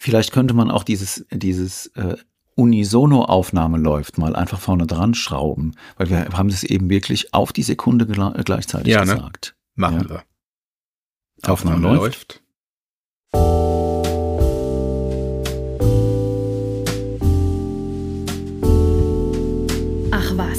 Vielleicht könnte man auch dieses Unisono-Aufnahme läuft, mal einfach vorne dran schrauben, weil wir haben es eben wirklich auf die Sekunde gleichzeitig gesagt. Machen wir. Aufnahme läuft. Ach was.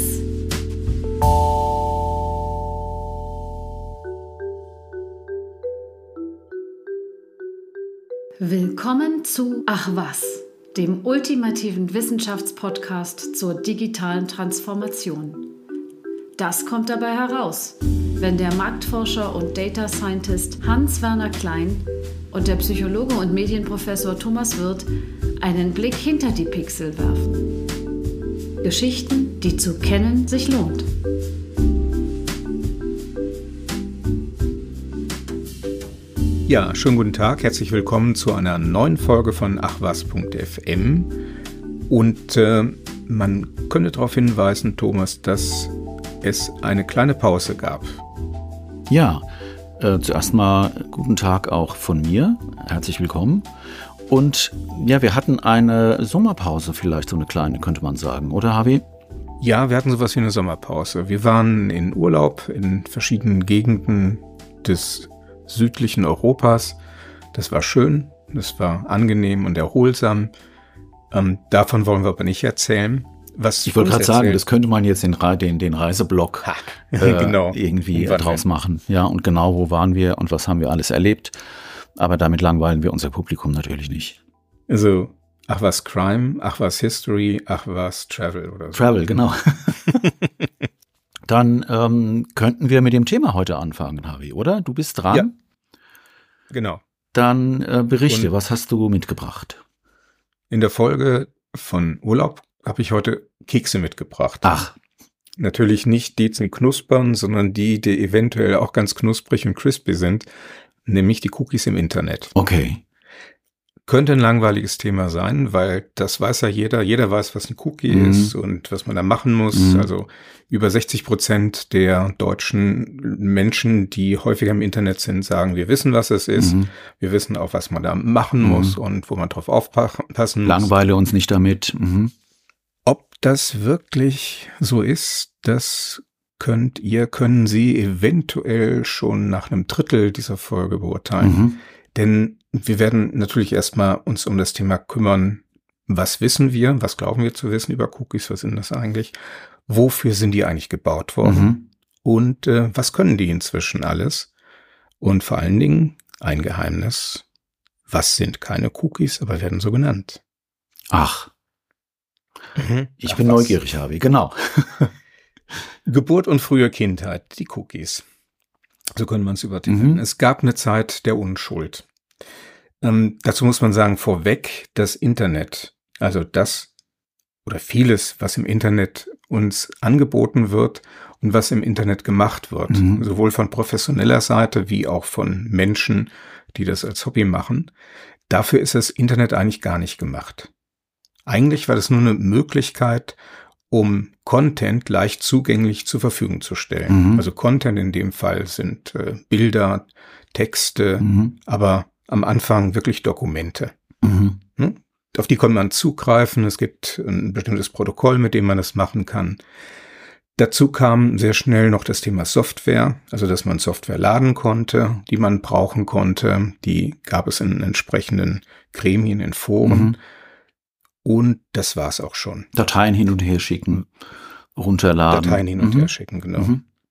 Willkommen zu Ach was, dem ultimativen Wissenschaftspodcast zur digitalen Transformation. Das kommt dabei heraus, wenn der Marktforscher und Data Scientist Hans-Werner Klein und der Psychologe und Medienprofessor Thomas Wirth einen Blick hinter die Pixel werfen. Geschichten, die zu kennen sich lohnt. Ja, schönen guten Tag, herzlich willkommen zu einer neuen Folge von achwas.fm. Und man könnte darauf hinweisen, Thomas, dass es eine kleine Pause gab. Ja, zuerst mal guten Tag auch von mir, herzlich willkommen. Und ja, wir hatten eine Sommerpause vielleicht, so eine kleine, könnte man sagen, oder Harvey? Ja, wir hatten sowas wie eine Sommerpause. Wir waren in Urlaub in verschiedenen Gegenden des südlichen Europas. Das war schön, das war angenehm und erholsam. Davon wollen wir aber nicht erzählen. Ich wollte gerade sagen, das könnte man jetzt den Reiseblock genau. irgendwie draus machen. Ja, und genau, wo waren wir und was haben wir alles erlebt. Aber damit langweilen wir unser Publikum natürlich nicht. Also, ach was Crime, ach was History, ach was Travel oder so. Travel, genau. Dann könnten wir mit dem Thema heute anfangen, Harvey, oder? Du bist dran. Ja, genau. Dann berichte, was hast du mitgebracht? In der Folge von Urlaub habe ich heute Kekse mitgebracht. Ach. Natürlich nicht die zum Knuspern, sondern die eventuell auch ganz knusprig und crispy sind, nämlich die Cookies im Internet. Okay. Könnte ein langweiliges Thema sein, weil das weiß ja jeder. Jeder weiß, was ein Cookie ist und was man da machen muss. Also über 60% der deutschen Menschen, die häufiger im Internet sind, sagen, wir wissen, was es ist. Wir wissen auch, was man da machen muss und wo man drauf aufpassen muss. Langweile uns nicht damit. Ob das wirklich so ist, das können Sie eventuell schon nach einem Drittel dieser Folge beurteilen. Denn wir werden natürlich erstmal uns um das Thema kümmern, was wissen wir, was glauben wir zu wissen über Cookies, was sind das eigentlich, wofür sind die eigentlich gebaut worden und was können die inzwischen alles und vor allen Dingen ein Geheimnis, was sind keine Cookies, aber werden so genannt. Ach, ich bin neugierig, Harvey, genau. Geburt und frühe Kindheit, die Cookies. So können wir es übertiteln. Es gab eine Zeit der Unschuld. Dazu muss man sagen, vorweg, das Internet, also das oder vieles, was im Internet uns angeboten wird und was im Internet gemacht wird, sowohl von professioneller Seite wie auch von Menschen, die das als Hobby machen, dafür ist das Internet eigentlich gar nicht gemacht. Eigentlich war das nur eine Möglichkeit, um Content leicht zugänglich zur Verfügung zu stellen. Also Content in dem Fall sind Bilder, Texte, aber am Anfang wirklich Dokumente. Auf die kann man zugreifen. Es gibt ein bestimmtes Protokoll, mit dem man das machen kann. Dazu kam sehr schnell noch das Thema Software, also dass man Software laden konnte, die man brauchen konnte. Die gab es in entsprechenden Gremien, in Foren. Und das war's auch schon. Dateien hin und her schicken, runterladen. Dateien hin und her schicken, genau.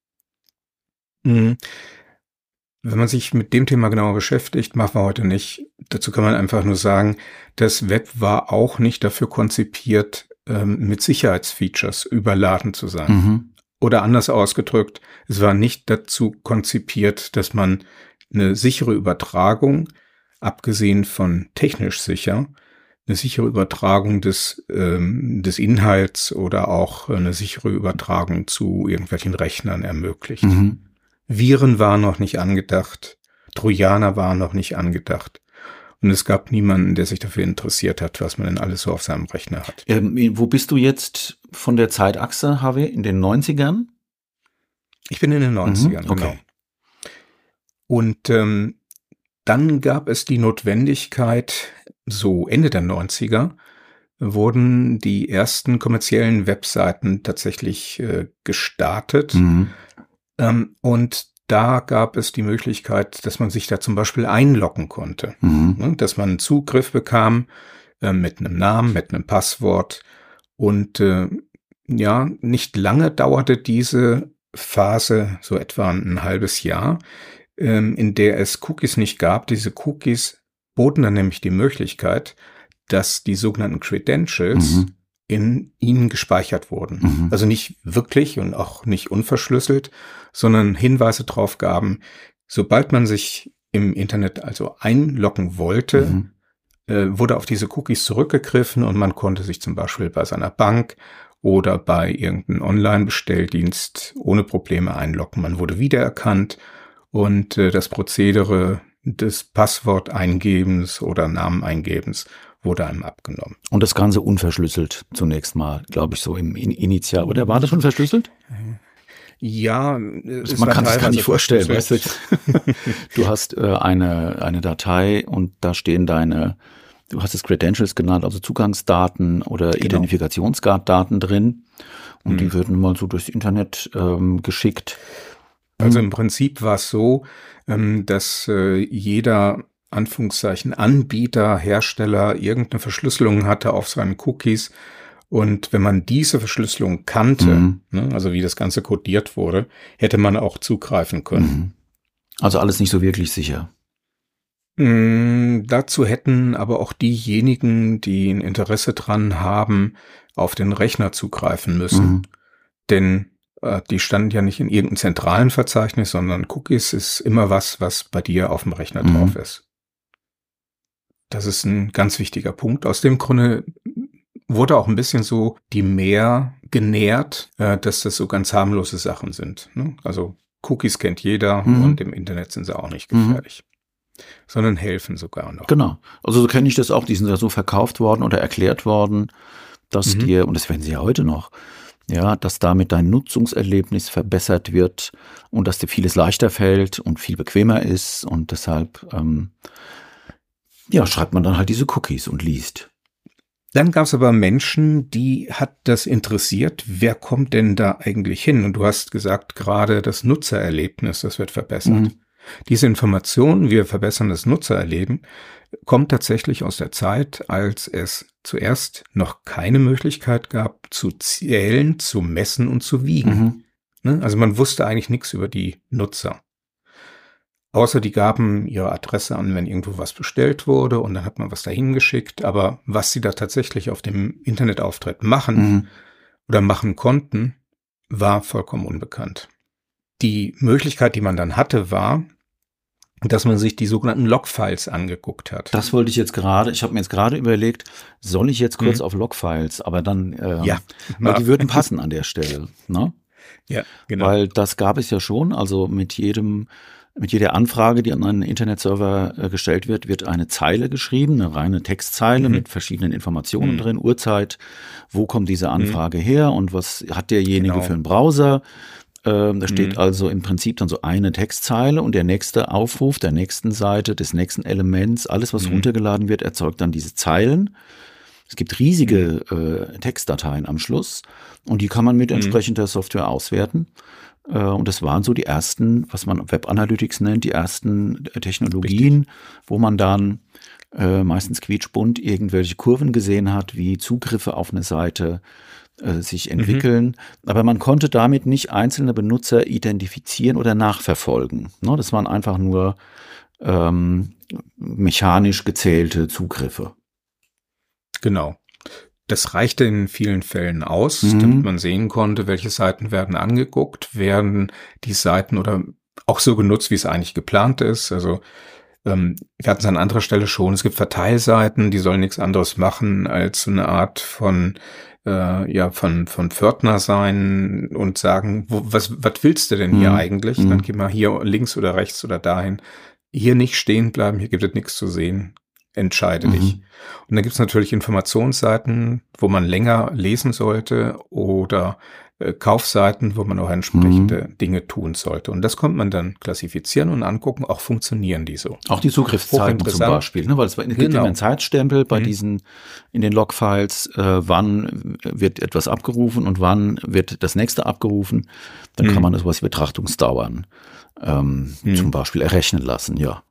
Wenn man sich mit dem Thema genauer beschäftigt, machen wir heute nicht. Dazu kann man einfach nur sagen, das Web war auch nicht dafür konzipiert, mit Sicherheitsfeatures überladen zu sein. Oder anders ausgedrückt, es war nicht dazu konzipiert, dass man eine sichere Übertragung, abgesehen von technisch sicher, eine sichere Übertragung des Inhalts oder auch eine sichere Übertragung zu irgendwelchen Rechnern ermöglicht. Viren waren noch nicht angedacht, Trojaner waren noch nicht angedacht. Und es gab niemanden, der sich dafür interessiert hat, was man denn alles so auf seinem Rechner hat. Wo bist du jetzt von der Zeitachse, Harvey? In den 90ern? Ich bin in den 90ern, okay. Genau. Und dann gab es die Notwendigkeit, so Ende der 90er wurden die ersten kommerziellen Webseiten tatsächlich gestartet. Und da gab es die Möglichkeit, dass man sich da zum Beispiel einloggen konnte. Dass man Zugriff bekam mit einem Namen, mit einem Passwort. Und nicht lange dauerte diese Phase, so etwa ein halbes Jahr, in der es Cookies nicht gab. Diese Cookies boten dann nämlich die Möglichkeit, dass die sogenannten Credentials in ihnen gespeichert wurden. Also nicht wirklich und auch nicht unverschlüsselt, sondern Hinweise drauf gaben, sobald man sich im Internet also einloggen wollte, wurde auf diese Cookies zurückgegriffen und man konnte sich zum Beispiel bei seiner Bank oder bei irgendeinem Online-Bestelldienst ohne Probleme einloggen. Man wurde wiedererkannt und das Prozedere des Passworteingebens oder Nameneingebens wurde einem abgenommen. Und das Ganze unverschlüsselt zunächst mal, glaube ich, so im Initial. Oder war das schon verschlüsselt? Ja, man kann sich gar nicht vorstellen. Weißt du? Du hast eine Datei und da stehen du hast es Credentials genannt, also Zugangsdaten oder Identifikationsdaten drin. Und die würden mal so durchs Internet geschickt. Also im Prinzip war es so, dass jeder Anführungszeichen Anbieter, Hersteller irgendeine Verschlüsselung hatte auf seinen Cookies. Und wenn man diese Verschlüsselung kannte, also wie das Ganze kodiert wurde, hätte man auch zugreifen können. Also alles nicht so wirklich sicher. Dazu hätten aber auch diejenigen, die ein Interesse dran haben, auf den Rechner zugreifen müssen. Denn die standen ja nicht in irgendeinem zentralen Verzeichnis, sondern Cookies ist immer was bei dir auf dem Rechner drauf ist. Das ist ein ganz wichtiger Punkt. Aus dem Grunde wurde auch ein bisschen so die Mehr genährt, dass das so ganz harmlose Sachen sind. Ne? Also Cookies kennt jeder und im Internet sind sie auch nicht gefährlich, sondern helfen sogar noch. Genau. Also so kenne ich das auch. Die sind ja so verkauft worden oder erklärt worden, dass dir, und das werden sie ja heute noch, ja, dass damit dein Nutzungserlebnis verbessert wird und dass dir vieles leichter fällt und viel bequemer ist und deshalb schreibt man dann halt diese Cookies und liest. Dann gab es aber Menschen, die hat das interessiert, wer kommt denn da eigentlich hin? Und du hast gesagt, gerade das Nutzererlebnis, das wird verbessert. Diese Information, wir verbessern das Nutzererleben, kommt tatsächlich aus der Zeit, als es zuerst noch keine Möglichkeit gab, zu zählen, zu messen und zu wiegen. Also man wusste eigentlich nichts über die Nutzer. Außer die gaben ihre Adresse an, wenn irgendwo was bestellt wurde und dann hat man was dahin geschickt. Aber was sie da tatsächlich auf dem Internetauftritt machen oder machen konnten, war vollkommen unbekannt. Die Möglichkeit, die man dann hatte, war, dass man sich die sogenannten Logfiles angeguckt hat. Das wollte ich jetzt gerade, ich habe mir jetzt gerade überlegt, soll ich jetzt kurz auf Logfiles, aber dann, weil die würden passen an der Stelle, ne? Ja, genau. Weil das gab es ja schon, also mit jeder Anfrage, die an einen Internetserver gestellt wird, wird eine Zeile geschrieben, eine reine Textzeile mit verschiedenen Informationen drin, Uhrzeit, wo kommt diese Anfrage her und was hat derjenige für einen Browser. Da steht also im Prinzip dann so eine Textzeile und der nächste Aufruf der nächsten Seite, des nächsten Elements, alles was runtergeladen wird, erzeugt dann diese Zeilen. Es gibt riesige Textdateien am Schluss und die kann man mit entsprechender Software auswerten. Und das waren so die ersten, was man Web Analytics nennt, die ersten Technologien, wo man dann meistens quietschbunt irgendwelche Kurven gesehen hat, wie Zugriffe auf eine Seite sich entwickeln. Aber man konnte damit nicht einzelne Benutzer identifizieren oder nachverfolgen. Ne, das waren einfach nur mechanisch gezählte Zugriffe. Genau. Das reichte in vielen Fällen aus, damit man sehen konnte, welche Seiten werden angeguckt, werden die Seiten oder auch so genutzt, wie es eigentlich geplant ist. Also wir hatten es an anderer Stelle schon, es gibt Verteilseiten, die sollen nichts anderes machen, als so eine Art von Pförtner sein und sagen, was willst du denn hier eigentlich? Dann geh mal hier links oder rechts oder dahin. Hier nicht stehen bleiben, hier gibt es nichts zu sehen. Entscheide dich. Und dann gibt es natürlich Informationsseiten, wo man länger lesen sollte oder Kaufseiten, wo man auch entsprechende Dinge tun sollte. Und das konnte man dann klassifizieren und angucken, auch funktionieren die so. Auch die Zugriffszeiten zum Beispiel, ne? Weil es gibt immer einen Zeitstempel bei diesen, in den Logfiles, wann wird etwas abgerufen und wann wird das nächste abgerufen. Dann kann man das was Betrachtungsdauern zum Beispiel errechnen lassen, ja.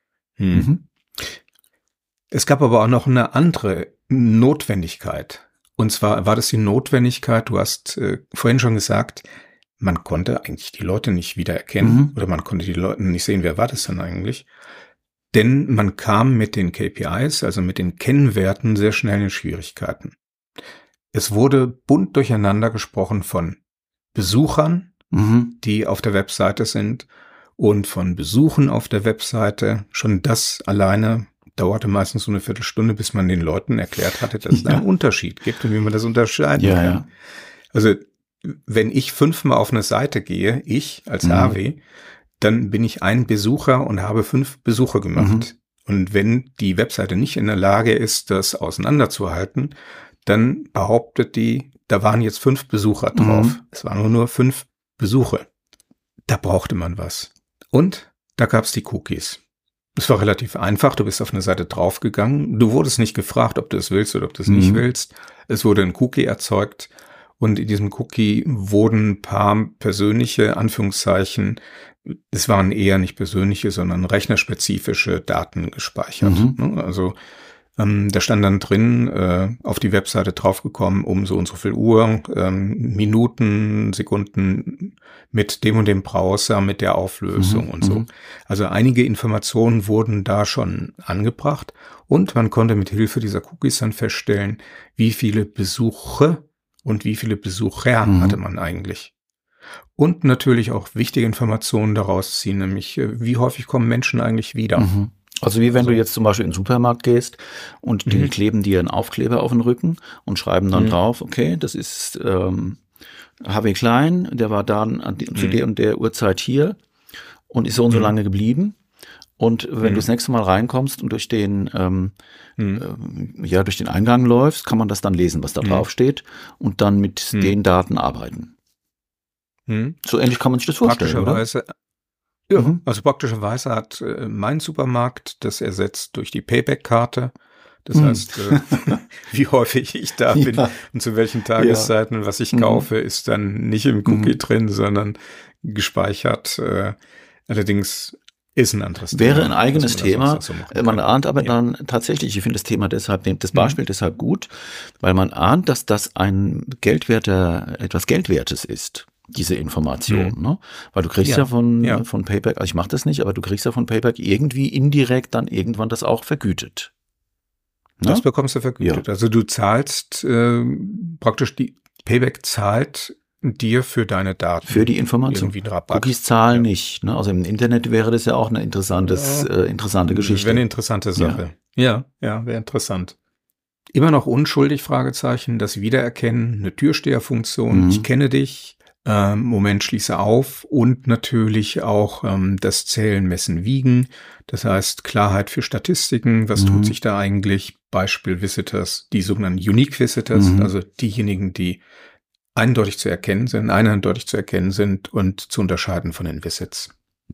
Es gab aber auch noch eine andere Notwendigkeit. Und zwar war das die Notwendigkeit, du hast vorhin schon gesagt, man konnte eigentlich die Leute nicht wiedererkennen oder man konnte die Leute nicht sehen, wer war das denn eigentlich? Denn man kam mit den KPIs, also mit den Kennwerten, sehr schnell in Schwierigkeiten. Es wurde bunt durcheinander gesprochen von Besuchern, die auf der Webseite sind und von Besuchen auf der Webseite. Schon das alleine dauerte meistens so eine Viertelstunde, bis man den Leuten erklärt hatte, dass es einen Unterschied gibt und wie man das unterscheiden kann. Ja. Also wenn ich 5-mal auf eine Seite gehe, ich als Harvey, dann bin ich ein Besucher und habe 5 Besuche gemacht. Und wenn die Webseite nicht in der Lage ist, das auseinanderzuhalten, dann behauptet die, da waren jetzt 5 Besucher drauf. Es waren nur 5 Besuche. Da brauchte man was. Und da gab es die Cookies. Es war relativ einfach. Du bist auf eine Seite draufgegangen. Du wurdest nicht gefragt, ob du es willst oder ob du es nicht willst. Es wurde ein Cookie erzeugt. Und in diesem Cookie wurden ein paar persönliche, Anführungszeichen, es waren eher nicht persönliche, sondern rechnerspezifische Daten gespeichert. Also da stand dann drin, auf die Webseite draufgekommen, um so und so viel Uhr, Minuten, Sekunden mit dem und dem Browser, mit der Auflösung und so. Also einige Informationen wurden da schon angebracht und man konnte mit Hilfe dieser Cookies dann feststellen, wie viele Besuche und wie viele Besucher hatte man eigentlich. Und natürlich auch wichtige Informationen daraus ziehen, nämlich wie häufig kommen Menschen eigentlich wieder. Also wie wenn du jetzt zum Beispiel in den Supermarkt gehst und die kleben dir einen Aufkleber auf den Rücken und schreiben dann drauf, okay, das ist Harvey Klein, der war dann zu der und der Uhrzeit hier und ist so und so lange geblieben. Und wenn du das nächste Mal reinkommst und durch den durch den Eingang läufst, kann man das dann lesen, was da drauf steht und dann mit den Daten arbeiten. So ähnlich kann man sich das vorstellen, oder? Ja, also praktischerweise hat mein Supermarkt das ersetzt durch die Payback-Karte. Das heißt, wie häufig ich da bin und zu welchen Tageszeiten und was ich kaufe, ist dann nicht im Cookie drin, sondern gespeichert. Allerdings ist ein anderes Thema. Wäre ein eigenes Thema. Man ahnt aber dann tatsächlich, ich finde das Thema deshalb, das Beispiel deshalb gut, weil man ahnt, dass das etwas Geldwertes ist. Diese Information, ne? Weil du kriegst ja von Payback, also ich mache das nicht, aber du kriegst ja von Payback irgendwie indirekt dann irgendwann das auch vergütet. Ne? Das bekommst du vergütet. Also du zahlst praktisch, die Payback zahlt dir für deine Daten. Für die Information. Irgendwie einen Rabatt. Cookies zahlen nicht. Ne? Also im Internet wäre das ja auch eine interessante Geschichte. Wäre eine interessante Sache. Ja, wäre interessant. Immer noch unschuldig, Fragezeichen, das Wiedererkennen, eine Türsteherfunktion, ich kenne dich, Moment, schließe auf und natürlich auch das Zählen, Messen, Wiegen. Das heißt Klarheit für Statistiken. Was tut sich da eigentlich? Beispiel Visitors, die sogenannten Unique Visitors, also diejenigen, die eindeutig zu erkennen sind und zu unterscheiden von den Visits.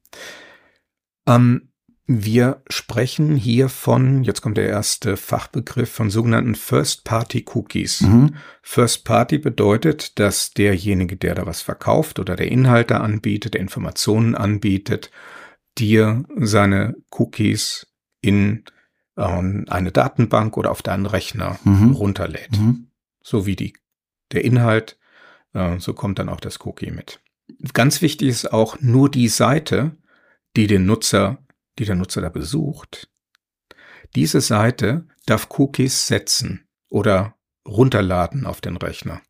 Wir sprechen hier von, jetzt kommt der erste Fachbegriff, von sogenannten First-Party-Cookies. First-Party bedeutet, dass derjenige, der da was verkauft oder der Inhalte anbietet, der Informationen anbietet, dir seine Cookies in eine Datenbank oder auf deinen Rechner runterlädt. So wie der Inhalt, so kommt dann auch das Cookie mit. Ganz wichtig ist auch nur die Seite, die der Nutzer da besucht. Diese Seite darf Cookies setzen oder runterladen auf den Rechner.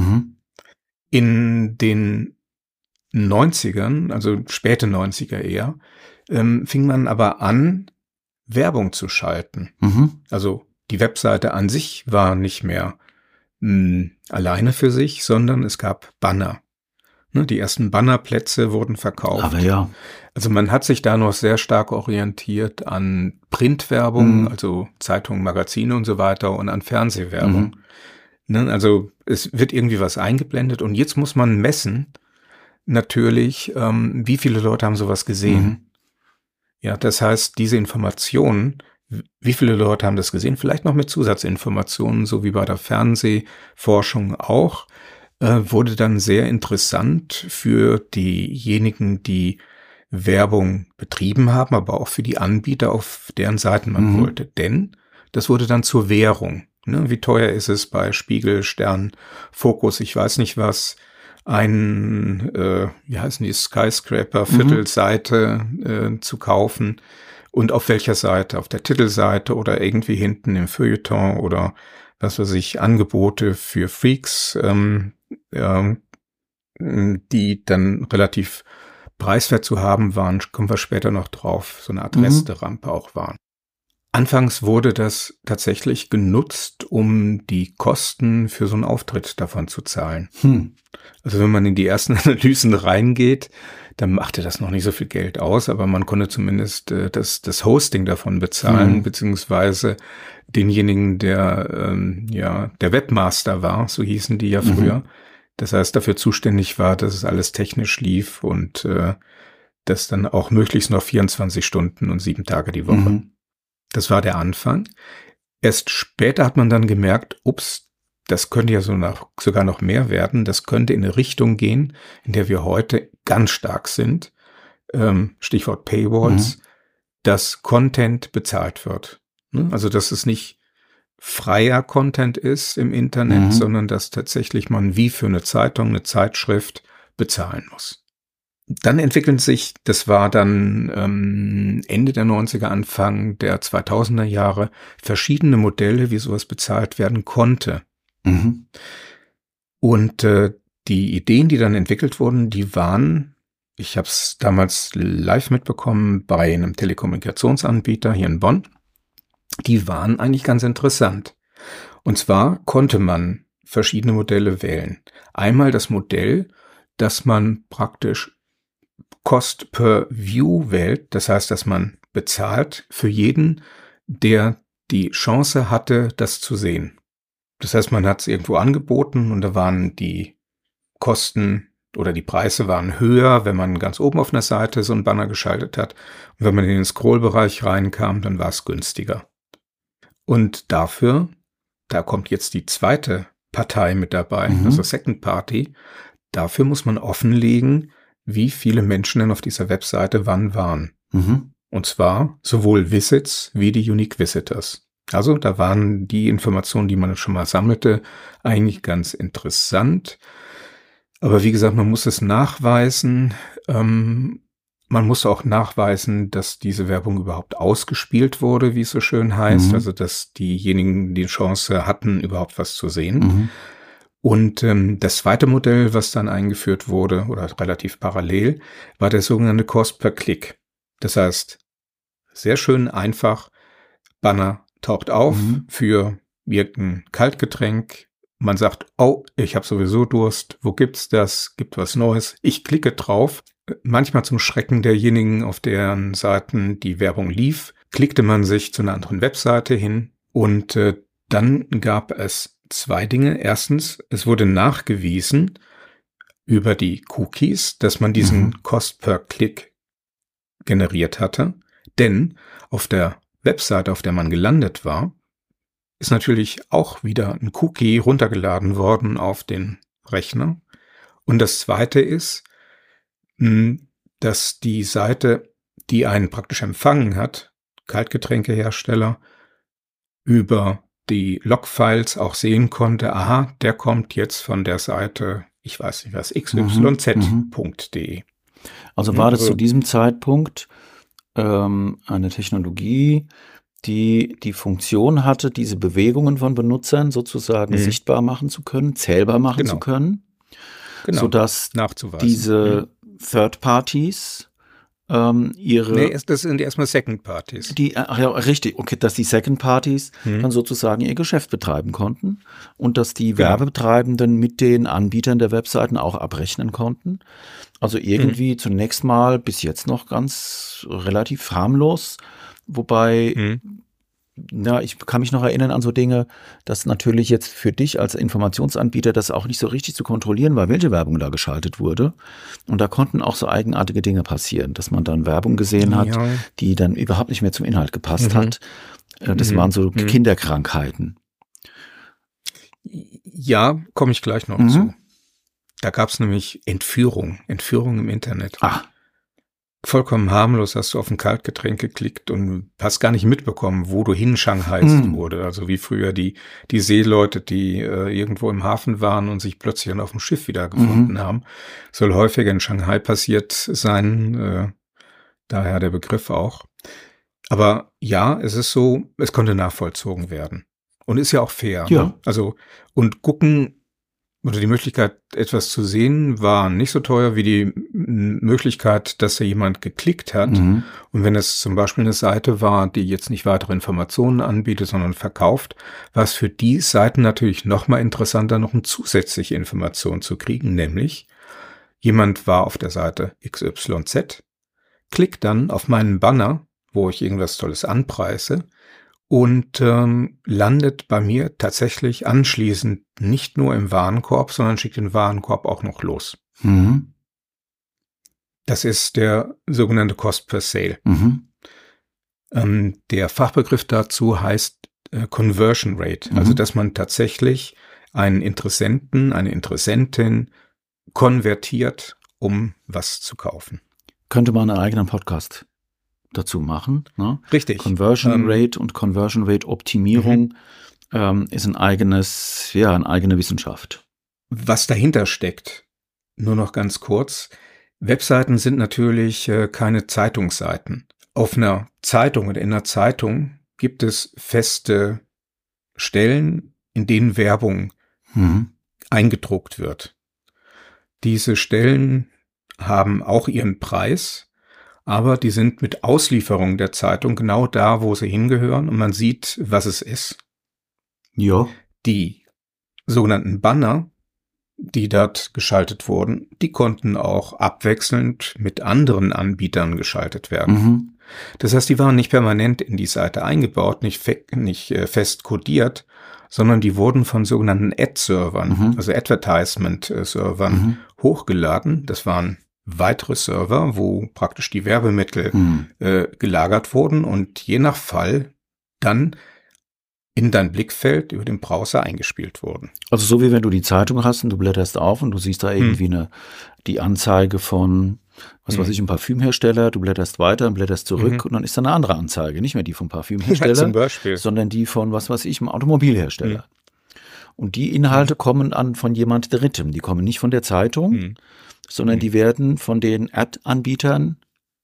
In den 90ern, also späte 90er eher, fing man aber an, Werbung zu schalten. Also die Webseite an sich war nicht mehr alleine für sich, sondern es gab Banner. Die ersten Bannerplätze wurden verkauft. Aber ja. Also man hat sich da noch sehr stark orientiert an Printwerbung, also Zeitungen, Magazine und so weiter und an Fernsehwerbung. Ne? Also es wird irgendwie was eingeblendet und jetzt muss man messen, natürlich, wie viele Leute haben sowas gesehen. Ja, das heißt, diese Informationen, wie viele Leute haben das gesehen, vielleicht noch mit Zusatzinformationen, so wie bei der Fernsehforschung auch, wurde dann sehr interessant für diejenigen, die Werbung betrieben haben, aber auch für die Anbieter, auf deren Seiten man wollte. Denn das wurde dann zur Währung. Ne? Wie teuer ist es bei Spiegel, Stern, Focus, ich weiß nicht was, wie heißen die, Skyscraper, Viertelseite zu kaufen und auf welcher Seite, auf der Titelseite oder irgendwie hinten im Feuilleton oder was weiß ich, Angebote für Freaks, die dann relativ preiswert zu haben waren, kommen wir später noch drauf, so eine Art Resterampe auch waren. Anfangs wurde das tatsächlich genutzt, um die Kosten für so einen Auftritt davon zu zahlen. Also wenn man in die ersten Analysen reingeht, dann machte das noch nicht so viel Geld aus, aber man konnte zumindest das Hosting davon bezahlen, beziehungsweise denjenigen, der Webmaster war, so hießen die ja früher. Das heißt, dafür zuständig war, dass es alles technisch lief und das dann auch möglichst noch 24 Stunden und 7 Tage die Woche. Das war der Anfang. Erst später hat man dann gemerkt, ups, das könnte ja sogar noch mehr werden. Das könnte in eine Richtung gehen, in der wir heute ganz stark sind. Stichwort Paywalls, dass Content bezahlt wird. Also, dass es nicht freier Content ist im Internet, sondern dass tatsächlich man wie für eine Zeitung, eine Zeitschrift bezahlen muss. Dann entwickeln sich, das war dann Ende der 90er, Anfang der 2000er Jahre, verschiedene Modelle, wie sowas bezahlt werden konnte. Und die Ideen, die dann entwickelt wurden, die waren, ich habe es damals live mitbekommen bei einem Telekommunikationsanbieter hier in Bonn, die waren eigentlich ganz interessant. Und zwar konnte man verschiedene Modelle wählen. Einmal das Modell, dass man praktisch Cost per View wählt, das heißt, dass man bezahlt für jeden, der die Chance hatte, das zu sehen. Das heißt, man hat es irgendwo angeboten und da waren die Kosten oder die Preise waren höher, wenn man ganz oben auf einer Seite so einen Banner geschaltet hat. Und wenn man in den Scrollbereich reinkam, dann war es günstiger. Und dafür, da kommt jetzt die zweite Partei mit dabei, also Second Party, dafür muss man offenlegen, wie viele Menschen denn auf dieser Webseite wann waren. Und zwar sowohl Visits wie die Unique Visitors. Also da waren die Informationen, die man schon mal sammelte, eigentlich ganz interessant. Aber wie gesagt, man muss es nachweisen. Man muss auch nachweisen, dass diese Werbung überhaupt ausgespielt wurde, wie es so schön heißt. Also dass diejenigen die Chance hatten, überhaupt was zu sehen. Und das zweite Modell, was dann eingeführt wurde, oder relativ parallel, war der sogenannte Cost per Click. Das heißt, sehr schön einfach, Banner taucht auf für irgendein Kaltgetränk. Man sagt, oh, ich habe sowieso Durst, wo gibt's das? Gibt was Neues? Ich klicke drauf. Manchmal zum Schrecken derjenigen, auf deren Seiten die Werbung lief, klickte man sich zu einer anderen Webseite hin und dann gab es zwei Dinge. Erstens, es wurde nachgewiesen über die Cookies, dass man diesen Cost per Click generiert hatte. Denn auf der Webseite, auf der man gelandet war, ist natürlich auch wieder ein Cookie runtergeladen worden auf den Rechner. Und das zweite ist, dass die Seite, die einen praktisch empfangen hat, Kaltgetränkehersteller, über die Logfiles auch sehen konnte, aha, der kommt jetzt von der Seite, ich weiß nicht was, xyz.de. Also war das zu diesem Zeitpunkt eine Technologie, die die Funktion hatte, diese Bewegungen von Benutzern sozusagen sichtbar machen zu können, zählbar machen zu können, sodass diese Third Parties das sind erstmal Second Parties. Richtig, okay, dass die Second Parties dann sozusagen ihr Geschäft betreiben konnten und dass die Werbetreibenden mit den Anbietern der Webseiten auch abrechnen konnten. Also irgendwie zunächst mal bis jetzt noch ganz relativ harmlos, wobei Ja, ich kann mich noch erinnern an so Dinge, dass natürlich jetzt für dich als Informationsanbieter das auch nicht so richtig zu kontrollieren war, welche Werbung da geschaltet wurde. Und da konnten auch so eigenartige Dinge passieren, dass man dann Werbung gesehen hat, die dann überhaupt nicht mehr zum Inhalt gepasst hat. Das waren so Kinderkrankheiten. Ja, komme ich gleich noch zu. Da gab es nämlich Entführung im Internet. Vollkommen harmlos, hast du auf ein Kaltgetränk geklickt und hast gar nicht mitbekommen, wo du hinschangheizt wurde. Also wie früher die Seeleute, die irgendwo im Hafen waren und sich plötzlich dann auf dem Schiff wieder gefunden haben. Soll häufiger in Shanghai passiert sein, daher der Begriff auch. Aber ja, es ist so, es konnte nachvollzogen werden. Und ist ja auch fair. Ja. Ne? Also, und gucken, oder die Möglichkeit, etwas zu sehen, war nicht so teuer wie die Möglichkeit, dass da jemand geklickt hat. Und wenn es zum Beispiel eine Seite war, die jetzt nicht weitere Informationen anbietet, sondern verkauft, war es für die Seiten natürlich noch mal interessanter, noch eine zusätzliche Information zu kriegen, nämlich jemand war auf der Seite XYZ, klickt dann auf meinen Banner, wo ich irgendwas Tolles anpreise, und landet bei mir tatsächlich anschließend nicht nur im Warenkorb, sondern schickt den Warenkorb auch noch los. Das ist der sogenannte Cost per Sale. Der Fachbegriff dazu heißt Conversion Rate, also dass man tatsächlich einen Interessenten, eine Interessentin konvertiert, um was zu kaufen. Könnte man einen eigenen Podcast dazu machen. Ne? Richtig. Conversion Rate und Conversion Rate Optimierung ist eine eigene Wissenschaft. Was dahinter steckt, nur noch ganz kurz. Webseiten sind natürlich keine Zeitungsseiten. Auf einer Zeitung oder in einer Zeitung gibt es feste Stellen, in denen Werbung eingedruckt wird. Diese Stellen haben auch ihren Preis, aber die sind mit Auslieferung der Zeitung genau da, wo sie hingehören und man sieht, was es ist. Ja. Die sogenannten Banner, die dort geschaltet wurden, die konnten auch abwechselnd mit anderen Anbietern geschaltet werden. Das heißt, die waren nicht permanent in die Seite eingebaut, nicht fest kodiert, sondern die wurden von sogenannten Ad-Servern, also Advertisement-Servern hochgeladen. Das waren weitere Server, wo praktisch die Werbemittel gelagert wurden und je nach Fall dann in dein Blickfeld über den Browser eingespielt wurden. Also so wie wenn du die Zeitung hast und du blätterst auf und du siehst da irgendwie die Anzeige von, was weiß ich, einem Parfümhersteller, du blätterst weiter und blätterst zurück und dann ist da eine andere Anzeige, nicht mehr die vom Parfümhersteller, zum Beispiel, sondern die von, was weiß ich, einem Automobilhersteller. Und die Inhalte kommen von jemand Drittem, die kommen nicht von der Zeitung, sondern die werden von den Ad-Anbietern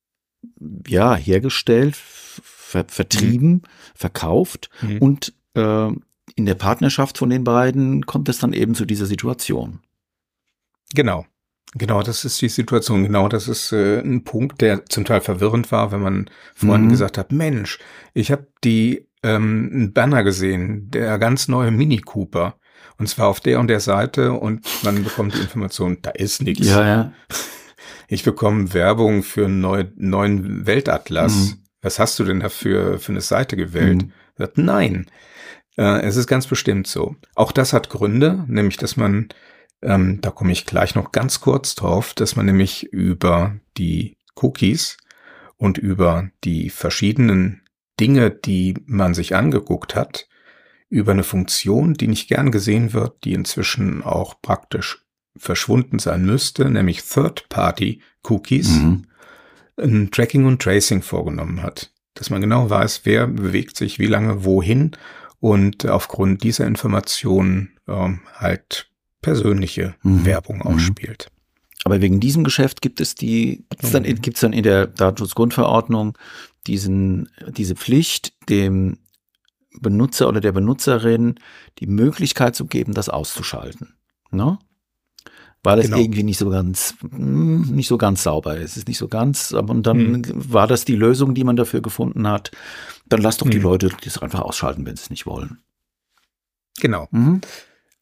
hergestellt, vertrieben, verkauft und in der Partnerschaft von den beiden kommt es dann eben zu dieser Situation. Genau, das ist die Situation. Genau, das ist ein Punkt, der zum Teil verwirrend war, wenn man vorhin gesagt hat, Mensch, ich habe einen Banner gesehen, der ganz neue Mini Cooper. Und zwar auf der und der Seite und man bekommt die Information, da ist nichts. Ja. Ich bekomme Werbung für einen neuen Weltatlas. Was hast du denn dafür für eine Seite gewählt? Sagt, nein, es ist ganz bestimmt so. Auch das hat Gründe, nämlich dass man, da komme ich gleich noch ganz kurz drauf, dass man nämlich über die Cookies und über die verschiedenen Dinge, die man sich angeguckt hat, über eine Funktion, die nicht gern gesehen wird, die inzwischen auch praktisch verschwunden sein müsste, nämlich Third-Party-Cookies, ein Tracking und Tracing vorgenommen hat. Dass man genau weiß, wer bewegt sich wie lange wohin und aufgrund dieser Informationen halt persönliche Werbung ausspielt. Aber wegen diesem Geschäft gibt's dann in der Datenschutzgrundverordnung diese Pflicht, dem Benutzer oder der Benutzerin die Möglichkeit zu geben, das auszuschalten. Ne? Weil es irgendwie nicht so ganz sauber ist. Es ist nicht so ganz, und dann war das die Lösung, die man dafür gefunden hat. Dann lass doch die Leute das einfach ausschalten, wenn sie es nicht wollen. Genau.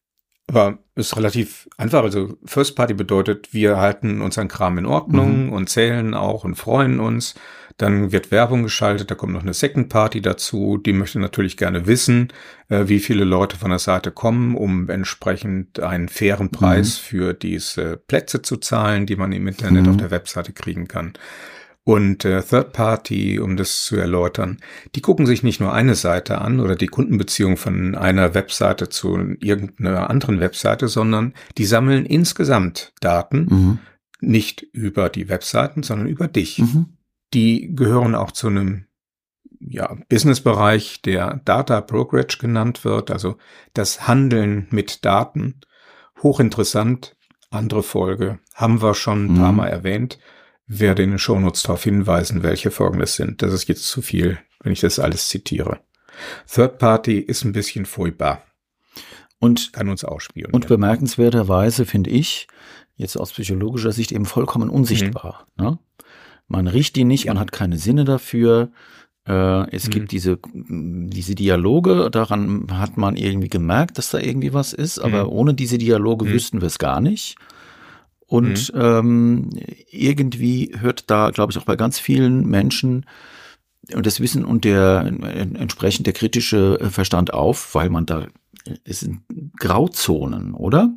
Aber ist relativ einfach. Also First Party bedeutet, wir halten unseren Kram in Ordnung und zählen auch und freuen uns. Dann wird Werbung geschaltet, da kommt noch eine Second Party dazu. Die möchte natürlich gerne wissen, wie viele Leute von der Seite kommen, um entsprechend einen fairen Preis für diese Plätze zu zahlen, die man im Internet auf der Webseite kriegen kann. Und Third Party, um das zu erläutern, die gucken sich nicht nur eine Seite an oder die Kundenbeziehung von einer Webseite zu irgendeiner anderen Webseite, sondern die sammeln insgesamt Daten, nicht über die Webseiten, sondern über dich. Die gehören auch zu einem Businessbereich, der Data Brokerage genannt wird, also das Handeln mit Daten. Hochinteressant, andere Folge, haben wir schon ein paar Mal erwähnt. Werde in den Shownotes darauf hinweisen, welche Folgen das sind. Das ist jetzt zu viel, wenn ich das alles zitiere. Third Party ist ein bisschen furchtbar. Und kann uns ausspielen. Und bemerkenswerterweise finde ich, jetzt aus psychologischer Sicht eben vollkommen unsichtbar. Ne? Man riecht die nicht, man hat keine Sinne dafür. Es gibt diese Dialoge, daran hat man irgendwie gemerkt, dass da irgendwie was ist, aber ohne diese Dialoge wüssten wir es gar nicht. Und irgendwie hört da, glaube ich, auch bei ganz vielen Menschen das Wissen und entsprechend der kritische Verstand auf, weil es sind Grauzonen, oder?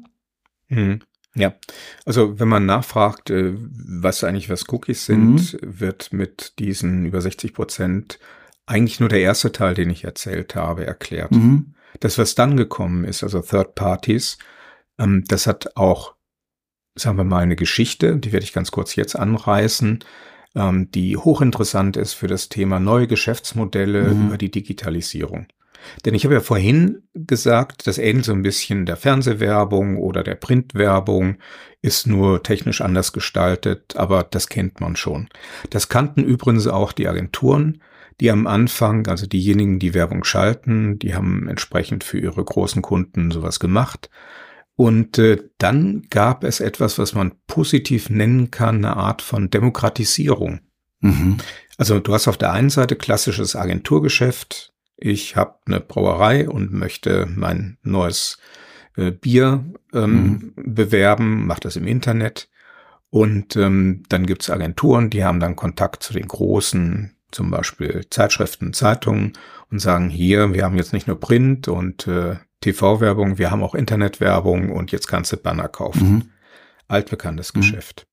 Ja, also wenn man nachfragt, was Cookies sind, wird mit diesen über 60% eigentlich nur der erste Teil, den ich erzählt habe, erklärt. Das, was dann gekommen ist, also Third Parties, das hat auch, sagen wir mal, eine Geschichte, die werde ich ganz kurz jetzt anreißen, die hochinteressant ist für das Thema neue Geschäftsmodelle über die Digitalisierung. Denn ich habe ja vorhin gesagt, das ähnelt so ein bisschen der Fernsehwerbung oder der Printwerbung, ist nur technisch anders gestaltet, aber das kennt man schon. Das kannten übrigens auch die Agenturen, die am Anfang, also diejenigen, die Werbung schalten, die haben entsprechend für ihre großen Kunden sowas gemacht. Und dann gab es etwas, was man positiv nennen kann, eine Art von Demokratisierung. Also du hast auf der einen Seite klassisches Agenturgeschäft. Ich habe eine Brauerei und möchte mein neues Bier bewerben, mache das im Internet. Und dann gibt's Agenturen, die haben dann Kontakt zu den großen, zum Beispiel Zeitschriften, Zeitungen und sagen, hier, wir haben jetzt nicht nur Print und TV-Werbung, wir haben auch Internetwerbung und jetzt kannst du Banner kaufen. Altbekanntes Geschäft.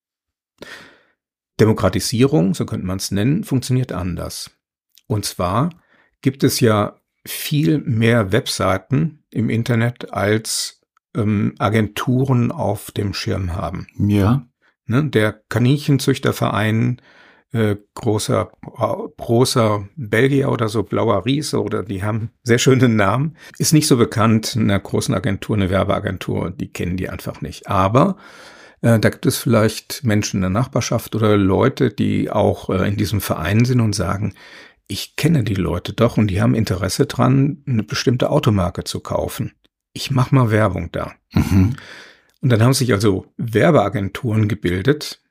Demokratisierung, so könnte man es nennen, funktioniert anders. Und zwar gibt es ja viel mehr Webseiten im Internet, als Agenturen auf dem Schirm haben. Ja. Ne, der Kaninchenzüchterverein, großer Belgier oder so, Blauer Riese, oder die haben sehr schöne Namen, ist nicht so bekannt in einer großen Agentur, eine Werbeagentur, die kennen die einfach nicht. Aber da gibt es vielleicht Menschen in der Nachbarschaft oder Leute, die auch in diesem Verein sind und sagen, ich kenne die Leute doch und die haben Interesse dran, eine bestimmte Automarke zu kaufen. Ich mache mal Werbung da. Und dann haben sich also Werbeagenturen gebildet,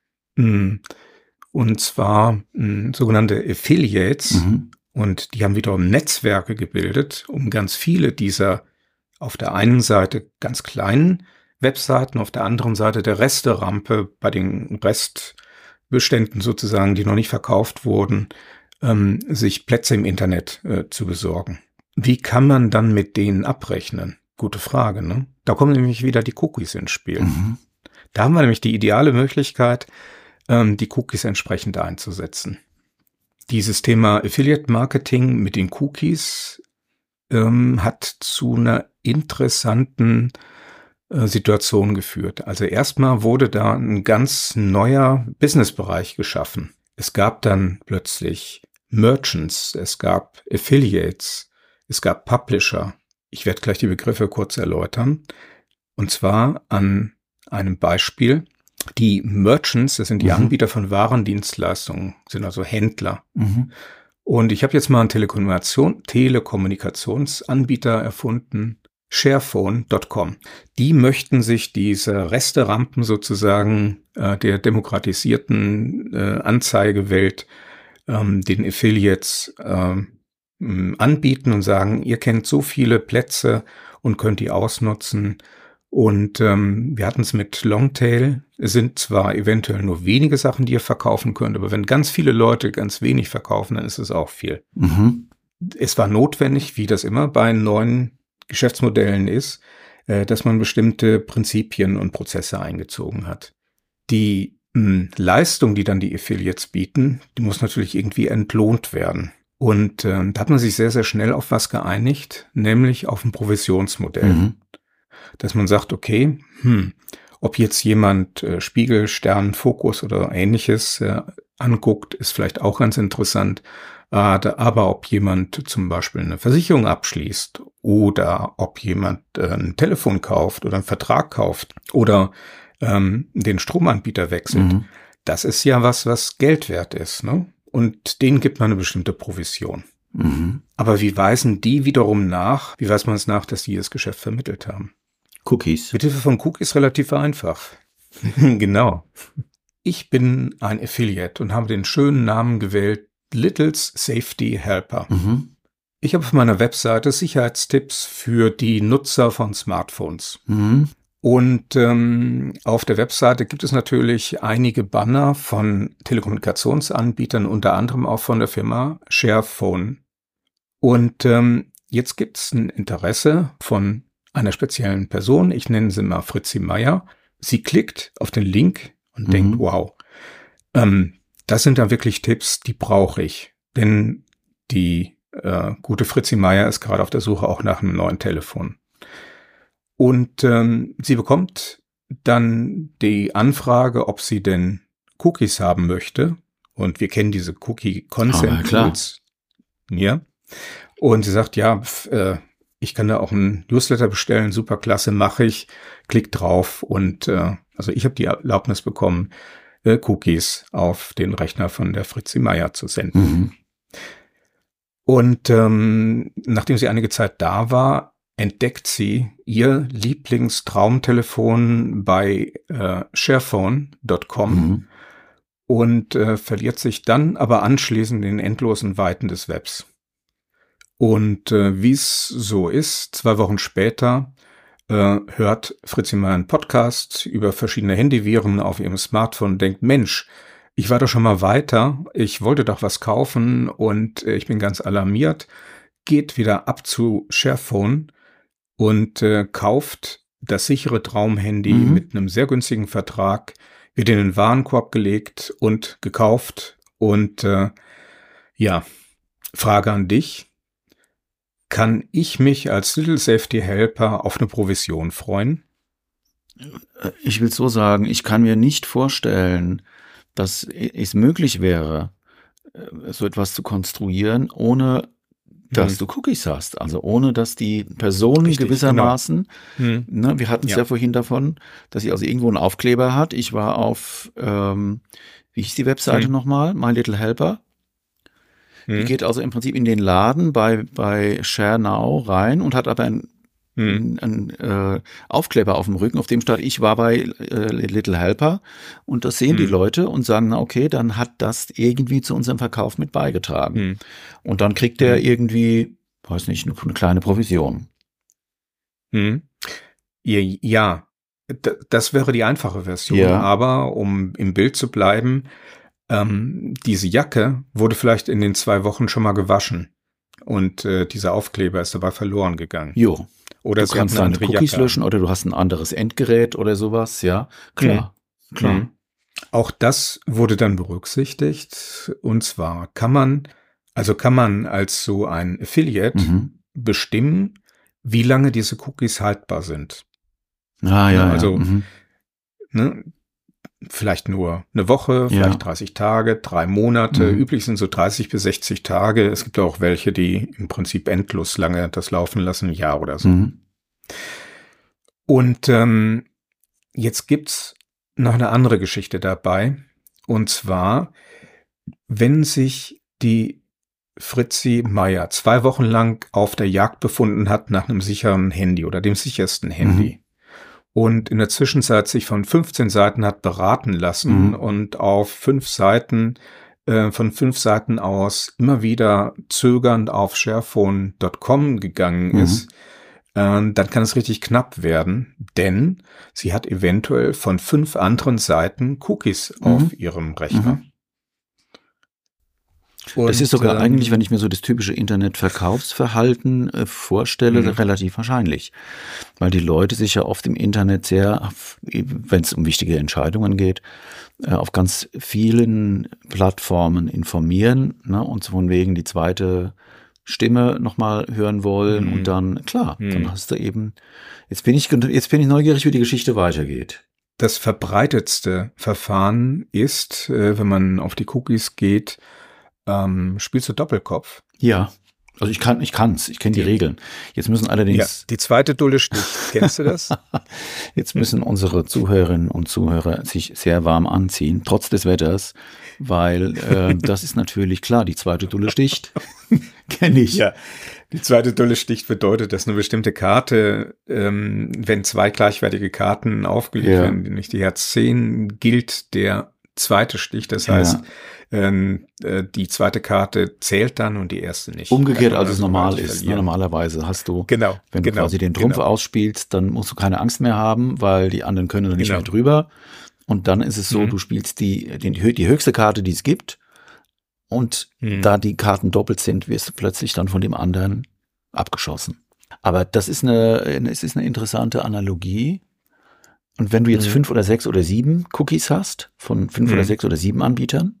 und zwar sogenannte Affiliates. Und die haben wiederum Netzwerke gebildet, um ganz viele dieser auf der einen Seite ganz kleinen Webseiten, auf der anderen Seite der Resterampe bei den Restbeständen sozusagen, die noch nicht verkauft wurden, sich Plätze im Internet zu besorgen. Wie kann man dann mit denen abrechnen? Gute Frage, ne? Da kommen nämlich wieder die Cookies ins Spiel. Da haben wir nämlich die ideale Möglichkeit, die Cookies entsprechend einzusetzen. Dieses Thema Affiliate Marketing mit den Cookies hat zu einer interessanten Situation geführt. Also erstmal wurde da ein ganz neuer Businessbereich geschaffen. Es gab dann plötzlich Merchants, es gab Affiliates, es gab Publisher. Ich werde gleich die Begriffe kurz erläutern. Und zwar an einem Beispiel. Die Merchants, das sind die Anbieter von Waren, Dienstleistungen, sind also Händler. Und ich habe jetzt mal einen Telekommunikationsanbieter erfunden, Sharephone.com. Die möchten sich diese Resterampen sozusagen der demokratisierten Anzeigewelt, den Affiliates anbieten und sagen, ihr kennt so viele Plätze und könnt die ausnutzen Und wir hatten es mit Longtail. Es sind zwar eventuell nur wenige Sachen, die ihr verkaufen könnt, aber wenn ganz viele Leute ganz wenig verkaufen, dann ist es auch viel. Es war notwendig, wie das immer bei neuen Geschäftsmodellen ist, dass man bestimmte Prinzipien und Prozesse eingezogen hat. Die Leistung, die dann die Affiliates bieten, die muss natürlich irgendwie entlohnt werden. Und da hat man sich sehr, sehr schnell auf was geeinigt, nämlich auf ein Provisionsmodell. Dass man sagt, okay, ob jetzt jemand Spiegel, Stern, Fokus oder ähnliches anguckt, ist vielleicht auch ganz interessant. Aber ob jemand zum Beispiel eine Versicherung abschließt oder ob jemand ein Telefon kauft oder einen Vertrag kauft oder den Stromanbieter wechselt, das ist ja was Geld wert ist, ne? Und denen gibt man eine bestimmte Provision. Aber wie weisen die wiederum nach, wie weiß man es nach, dass die das Geschäft vermittelt haben? Cookies. Mit Hilfe von Cookies relativ einfach. Genau. Ich bin ein Affiliate und habe den schönen Namen gewählt, Littles Safety Helper. Ich habe auf meiner Webseite Sicherheitstipps für die Nutzer von Smartphones. Und auf der Webseite gibt es natürlich einige Banner von Telekommunikationsanbietern, unter anderem auch von der Firma SharePhone. Und jetzt gibt es ein Interesse von einer speziellen Person, ich nenne sie mal Fritzi Meier. Sie klickt auf den Link und denkt, wow, das sind dann wirklich Tipps, die brauche ich. Denn die gute Fritzi Meier ist gerade auf der Suche auch nach einem neuen Telefon. Und sie bekommt dann die Anfrage, ob sie denn Cookies haben möchte. Und wir kennen diese Cookie-Consent-Tools. Ja. Und sie sagt, ja, ich kann da auch einen Newsletter bestellen, super klasse, mache ich, klick drauf und also ich habe die Erlaubnis bekommen, Cookies auf den Rechner von der Fritzi Meier zu senden. Und nachdem sie einige Zeit da war, entdeckt sie ihr Lieblingstraumtelefon bei sharephone.com und verliert sich dann aber anschließend in den endlosen Weiten des Webs. Und wie es so ist, 2 Wochen später hört Fritzi Meier einen Podcast über verschiedene Handyviren auf ihrem Smartphone und denkt, Mensch, ich war doch schon mal weiter, ich wollte doch was kaufen und ich bin ganz alarmiert, geht wieder ab zu SharePhone und kauft das sichere Traumhandy mit einem sehr günstigen Vertrag, wird in den Warenkorb gelegt und gekauft. Und ja, Frage an dich. Kann ich mich als Little Safety Helper auf eine Provision freuen? Ich will so sagen, ich kann mir nicht vorstellen, dass es möglich wäre, so etwas zu konstruieren, ohne dass du Cookies hast. Also ohne, dass die Person gewissermaßen, ne, wir hatten es ja vorhin davon, dass sie also irgendwo einen Aufkleber hat. Ich war auf, wie hieß die Webseite nochmal? My Little Helper. Die geht also im Prinzip in den Laden bei Share Now rein und hat aber einen Aufkleber auf dem Rücken, auf dem steht, ich war bei Little Helper, und das sehen die Leute und sagen, na okay, dann hat das irgendwie zu unserem Verkauf mit beigetragen. Und dann kriegt der irgendwie, weiß nicht, eine kleine Provision. Ja, das wäre die einfache Version, aber um im Bild zu bleiben, diese Jacke wurde vielleicht in den 2 Wochen schon mal gewaschen und dieser Aufkleber ist dabei verloren gegangen. Jo. Oder du kannst deine Cookies löschen oder du hast ein anderes Endgerät oder sowas, ja, klar. Auch das wurde dann berücksichtigt, und zwar kann man als so ein Affiliate bestimmen, wie lange diese Cookies haltbar sind. Ne, vielleicht nur eine Woche, vielleicht 30 Tage, 3 Monate. Üblich sind so 30 bis 60 Tage. Es gibt auch welche, die im Prinzip endlos lange das laufen lassen, ein Jahr oder so. Und jetzt gibt's noch eine andere Geschichte dabei. Und zwar, wenn sich die Fritzi Meier 2 Wochen lang auf der Jagd befunden hat nach einem sicheren Handy oder dem sichersten Handy, und in der Zwischenzeit sich von 15 Seiten hat beraten lassen und auf 5 Seiten, von 5 Seiten aus immer wieder zögernd auf sharephone.com gegangen ist, dann kann es richtig knapp werden, denn sie hat eventuell von 5 anderen Seiten Cookies auf ihrem Rechner. Und, das ist sogar eigentlich, wenn ich mir so das typische Internetverkaufsverhalten vorstelle, relativ wahrscheinlich. Weil die Leute sich ja oft im Internet sehr, wenn es um wichtige Entscheidungen geht, auf ganz vielen Plattformen informieren, ne, und von wegen die zweite Stimme nochmal hören wollen und dann, klar, dann hast du eben, jetzt bin ich neugierig, wie die Geschichte weitergeht. Das verbreitetste Verfahren ist, wenn man auf die Cookies geht, spielst du Doppelkopf? Ja, also ich kann's, ich kenne die Regeln. Jetzt müssen allerdings... Ja, die zweite Dulle Stich, kennst du das? Jetzt müssen unsere Zuhörerinnen und Zuhörer sich sehr warm anziehen, trotz des Wetters, weil das ist natürlich klar, die zweite Dulle sticht, kenne ich. Ja, die zweite Dulle sticht bedeutet, dass eine bestimmte Karte, wenn 2 gleichwertige Karten aufgelegt werden, nicht die Herz 10, gilt der zweite Stich, das heißt, die zweite Karte zählt dann und die erste nicht. Umgekehrt, als es normal ist. Normalerweise hast du, wenn du quasi den Trumpf ausspielst, dann musst du keine Angst mehr haben, weil die anderen können dann nicht mehr drüber. Und dann ist es so, du spielst die höchste Karte, die es gibt. Und da die Karten doppelt sind, wirst du plötzlich dann von dem anderen abgeschossen. Aber es ist eine interessante Analogie. Und wenn du jetzt 5 oder 6 oder 7 Cookies hast, von 5 oder 6 oder 7 Anbietern,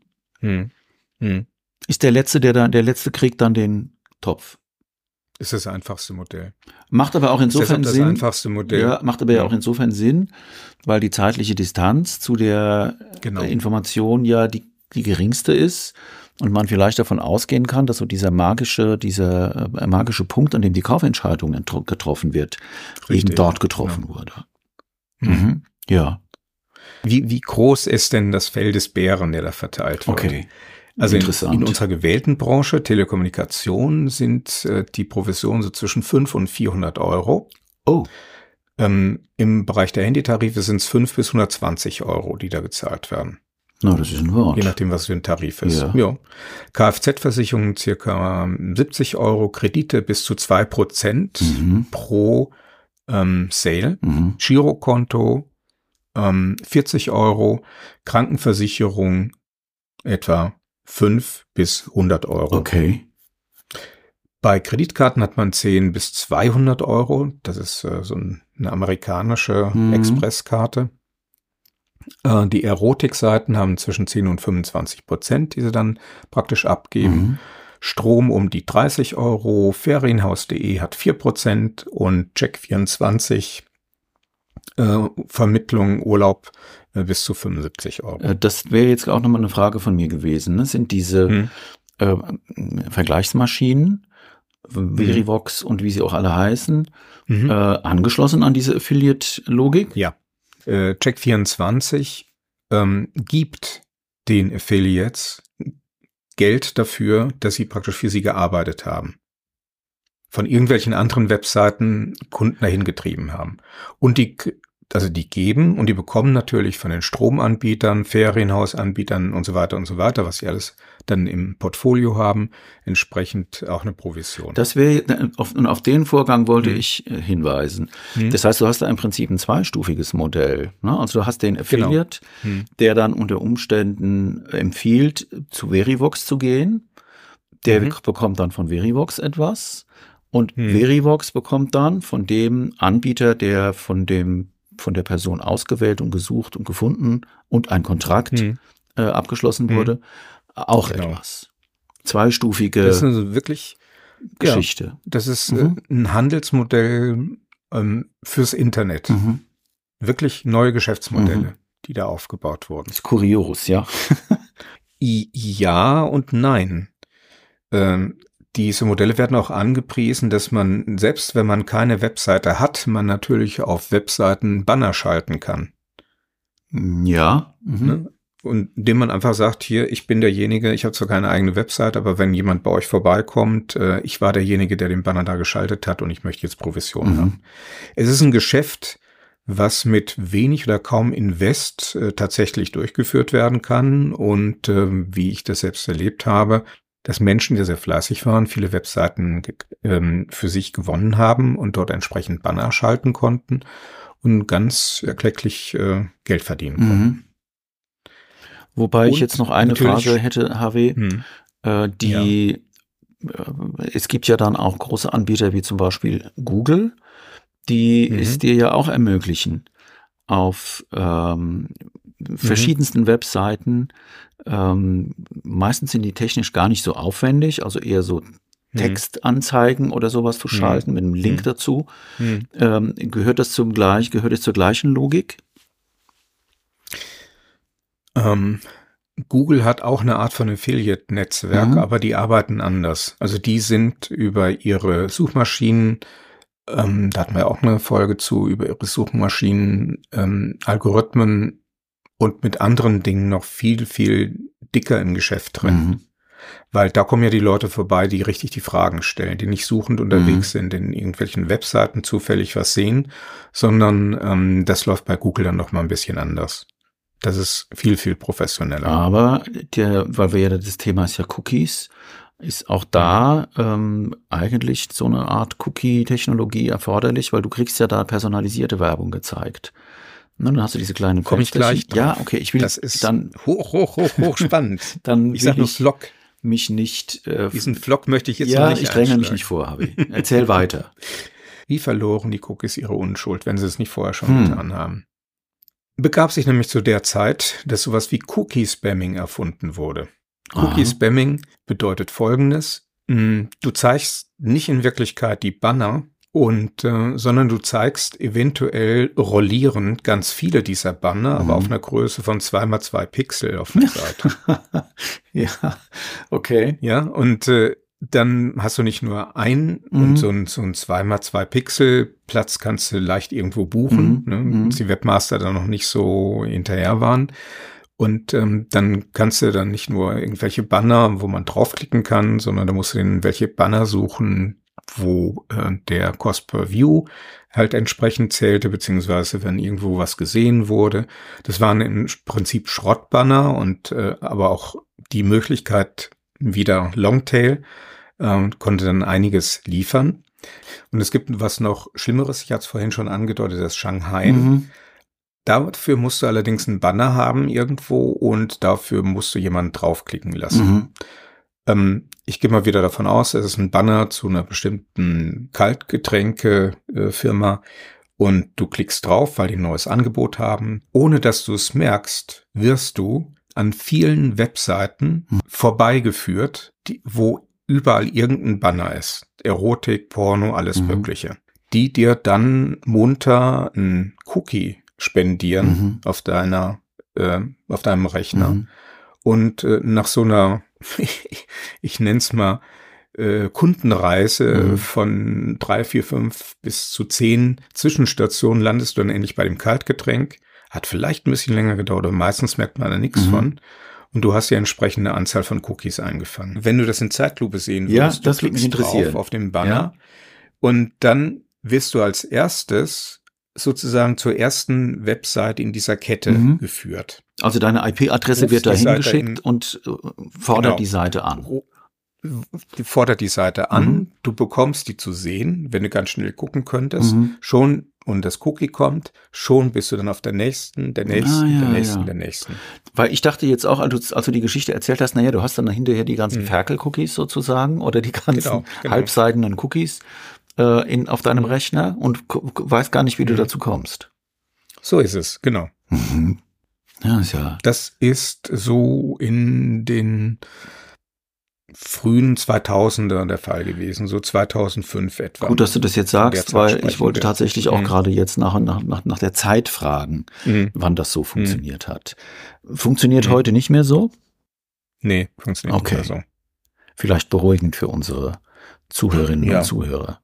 ist der Letzte kriegt dann den Topf. Ist das einfachste Modell. Macht aber auch insofern Sinn. Das einfachste Modell. Ja, macht aber ja auch insofern Sinn, weil die zeitliche Distanz zu der Information ja die geringste ist und man vielleicht davon ausgehen kann, dass so dieser magische Punkt, an dem die Kaufentscheidung getroffen wird, eben dort getroffen wurde. Ja. Wie groß ist denn das Fell des Bären, der da verteilt wird? Okay. Also in unserer gewählten Branche, Telekommunikation, sind die Provisionen so zwischen 5 und 400 Euro. Oh. Im Bereich der Handytarife sind es 5 bis 120 Euro, die da gezahlt werden. Na, das ist ein Wort. Je nachdem, was für ein Tarif ist. Ja. Kfz-Versicherungen circa 70 Euro, Kredite bis zu 2% pro Sale, Girokonto 40 Euro, Krankenversicherung etwa 5 bis 100 Euro. Okay. Bei Kreditkarten hat man 10 bis 200 Euro. Das ist so eine amerikanische Expresskarte. Die Erotikseiten haben zwischen 10 und 25%, die sie dann praktisch abgeben. Strom um die 30 Euro. Ferienhaus.de hat 4% und Check24 Vermittlung, Urlaub bis zu 75 Euro. Das wäre jetzt auch nochmal eine Frage von mir gewesen. Ne? Sind diese Vergleichsmaschinen, Verivox und wie sie auch alle heißen, angeschlossen an diese Affiliate-Logik? Ja. Check24 gibt den Affiliates Geld dafür, dass sie praktisch für sie gearbeitet haben. Von irgendwelchen anderen Webseiten Kunden dahin getrieben haben. Und die geben und die bekommen natürlich von den Stromanbietern, Ferienhausanbietern und so weiter, was sie alles dann im Portfolio haben, entsprechend auch eine Provision. Das wäre, auf den Vorgang wollte ich hinweisen. Das heißt, du hast da im Prinzip ein zweistufiges Modell. Ne? Also du hast den Affiliate, der dann unter Umständen empfiehlt, zu Verivox zu gehen. Der bekommt dann von Verivox etwas. Und Verivox bekommt dann von dem Anbieter, der von der Person ausgewählt und gesucht und gefunden und ein Kontrakt abgeschlossen wurde, auch etwas. Zweistufige das ist also wirklich Geschichte. Ja, das ist ein Handelsmodell fürs Internet. Wirklich neue Geschäftsmodelle, die da aufgebaut wurden. Das ist kurios, ja. Ja und nein. Diese Modelle werden auch angepriesen, dass man, selbst wenn man keine Webseite hat, man natürlich auf Webseiten Banner schalten kann. Ja. Ne? Und indem man einfach sagt, hier, ich bin derjenige, ich habe zwar keine eigene Webseite, aber wenn jemand bei euch vorbeikommt, ich war derjenige, der den Banner da geschaltet hat und ich möchte jetzt Provision haben. Es ist ein Geschäft, was mit wenig oder kaum Invest tatsächlich durchgeführt werden kann und wie ich das selbst erlebt habe, dass Menschen, die sehr fleißig waren, viele Webseiten für sich gewonnen haben und dort entsprechend Banner schalten konnten und ganz erklecklich Geld verdienen konnten. Wobei ich jetzt noch eine Frage hätte, HW, es gibt ja dann auch große Anbieter wie zum Beispiel Google, die es dir ja auch ermöglichen, auf verschiedensten Webseiten, meistens sind die technisch gar nicht so aufwendig, also eher so Textanzeigen oder sowas zu schalten mit einem Link dazu. Gehört es zur gleichen Logik? Google hat auch eine Art von Affiliate-Netzwerk, aber die arbeiten anders. Also die sind über ihre Suchmaschinen, da hatten wir auch eine Folge zu, über ihre Suchmaschinen, Algorithmen und mit anderen Dingen noch viel, viel dicker im Geschäft drin. Weil da kommen ja die Leute vorbei, die richtig die Fragen stellen, die nicht suchend unterwegs sind, in irgendwelchen Webseiten zufällig was sehen, sondern das läuft bei Google dann noch mal ein bisschen anders. Das ist viel, viel professioneller. Aber weil wir ja das Thema ist ja Cookies, ist auch da eigentlich so eine Art Cookie-Technologie erforderlich, weil du kriegst ja da personalisierte Werbung gezeigt. Dann hast du diese kleinen Komme ich gleich drauf. Ja, okay, ich will das ist dann hoch spannend. Dann ich sag nur Flock. Mich nicht. Diesen Flock möchte ich jetzt noch noch nicht ich dränge mich nicht vor, Harvey. Erzähl weiter. Wie verloren die Cookies ihre Unschuld, wenn sie es nicht vorher schon getan haben? Begab sich nämlich zu der Zeit, dass sowas wie Cookie-Spamming erfunden wurde. Cookie-Spamming bedeutet Folgendes: Du zeigst nicht in Wirklichkeit die Banner, sondern du zeigst eventuell rollierend ganz viele dieser Banner, aber auf einer Größe von 2x2 Pixel auf der Seite. Ja, okay. Ja, und dann hast du nicht nur und so ein 2x2 Pixel Platz kannst du leicht irgendwo buchen, als die Webmaster da noch nicht so hinterher waren. Und dann kannst du dann nicht nur irgendwelche Banner, wo man draufklicken kann, sondern da musst du welche Banner suchen, wo der Cost per View halt entsprechend zählte, beziehungsweise wenn irgendwo was gesehen wurde. Das waren im Prinzip Schrottbanner und aber auch die Möglichkeit wieder Longtail, konnte dann einiges liefern. Und es gibt was noch Schlimmeres, ich hatte es vorhin schon angedeutet, das Shanghai. Dafür musst du allerdings einen Banner haben irgendwo und dafür musst du jemanden draufklicken lassen. Ich gehe mal wieder davon aus, es ist ein Banner zu einer bestimmten Kaltgetränke-Firma und du klickst drauf, weil die ein neues Angebot haben. Ohne dass du es merkst, wirst du an vielen Webseiten vorbeigeführt, wo überall irgendein Banner ist. Erotik, Porno, alles Mögliche. Die dir dann munter einen Cookie spendieren auf deinem Rechner. Und nach so einer, ich nenne es mal, Kundenreise von 3, 4, 5 bis zu 10 Zwischenstationen landest du dann endlich bei dem Kaltgetränk. Hat vielleicht ein bisschen länger gedauert, aber meistens merkt man da nichts von. Und du hast die entsprechende Anzahl von Cookies eingefangen. Wenn du das in Zeitlupe sehen würdest, das würde mich interessieren. Auf dem Banner und dann wirst du als erstes sozusagen zur ersten Webseite in dieser Kette geführt. Also deine IP-Adresse wird da hingeschickt und fordert die Seite an. Die fordert die Seite an, du bekommst die zu sehen, wenn du ganz schnell gucken könntest, schon, und das Cookie kommt, schon bist du dann auf der nächsten. Weil ich dachte jetzt auch, als du die Geschichte erzählt hast, du hast dann hinterher die ganzen Ferkel-Cookies sozusagen oder die ganzen halbseidenen Cookies auf deinem Rechner und weißt gar nicht, wie du dazu kommst. So ist es, genau. Das ist so in den frühen 2000er der Fall gewesen, so 2005 etwa. Gut, dass du das jetzt sagst, weil ich wollte tatsächlich auch gerade jetzt nach der Zeit fragen, wann das so funktioniert hat. Funktioniert heute nicht mehr so? Nee, funktioniert nicht mehr so. Vielleicht beruhigend für unsere Zuhörerinnen und Zuhörer.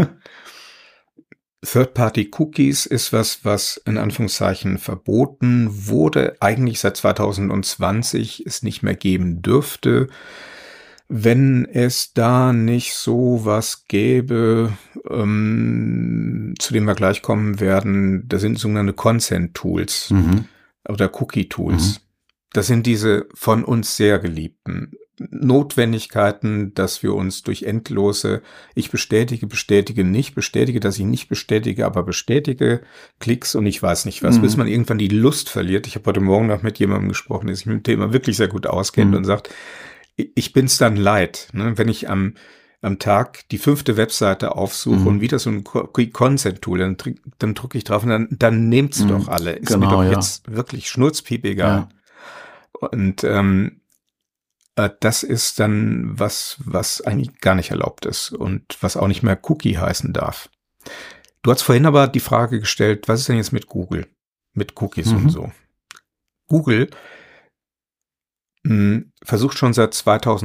Third-Party-Cookies ist was in Anführungszeichen verboten wurde, eigentlich seit 2020 es nicht mehr geben dürfte. Wenn es da nicht so was gäbe, zu dem wir gleich kommen werden, das sind sogenannte Consent-Tools oder Cookie-Tools. Das sind diese von uns sehr geliebten Notwendigkeiten, dass wir uns durch endlose ich bestätige, nicht, bestätige, dass ich nicht bestätige, aber bestätige, Klicks und ich weiß nicht was, bis man irgendwann die Lust verliert. Ich habe heute Morgen noch mit jemandem gesprochen, der sich mit dem Thema wirklich sehr gut auskennt und sagt, ich bin's dann leid, ne, wenn ich am Tag die 5. Webseite aufsuche und wieder so ein Consent-Tool, dann drücke ich drauf und dann nehmt's doch alle. Ist mir doch jetzt wirklich schnurzpiep egal. Ja. Und das ist dann was eigentlich gar nicht erlaubt ist und was auch nicht mehr Cookie heißen darf. Du hast vorhin aber die Frage gestellt, was ist denn jetzt mit Google? Mit Cookies und so. Google versucht schon seit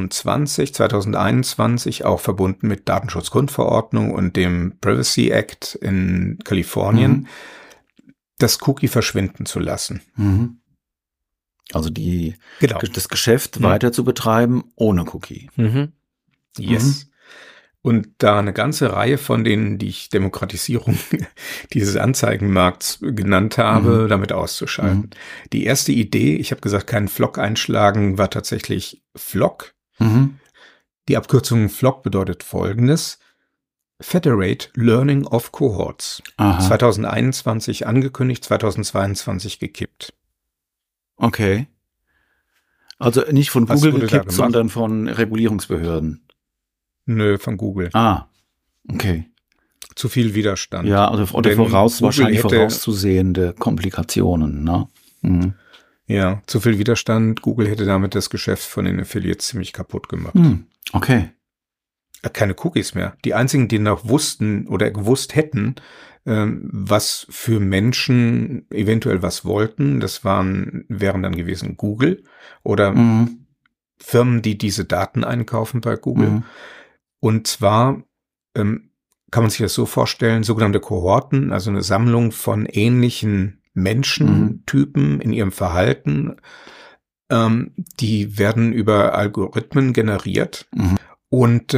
2021, auch verbunden mit Datenschutzgrundverordnung und dem Privacy Act in Kalifornien, das Cookie verschwinden zu lassen. Also das Geschäft weiter zu betreiben ohne Cookie. Yes. Und da eine ganze Reihe von denen, die ich Demokratisierung dieses Anzeigenmarkts genannt habe, damit auszuschalten. Die erste Idee, ich habe gesagt, keinen Flock einschlagen, war tatsächlich Flock. Die Abkürzung Flock bedeutet Folgendes: Federate Learning of Cohorts. 2021 angekündigt, 2022 gekippt. Okay. Also nicht von Google gekippt, sondern von Regulierungsbehörden. Nö, von Google. Okay. Zu viel Widerstand. Ja, also wahrscheinlich vorauszusehende Komplikationen, ne? Ja, zu viel Widerstand. Google hätte damit das Geschäft von den Affiliates ziemlich kaputt gemacht. Okay. Keine Cookies mehr. Die einzigen, die noch wussten oder gewusst hätten, was für Menschen eventuell was wollten, das wären dann gewesen Google oder Firmen, die diese Daten einkaufen bei Google. Und zwar kann man sich das so vorstellen, sogenannte Kohorten, also eine Sammlung von ähnlichen Menschentypen in ihrem Verhalten, die werden über Algorithmen generiert und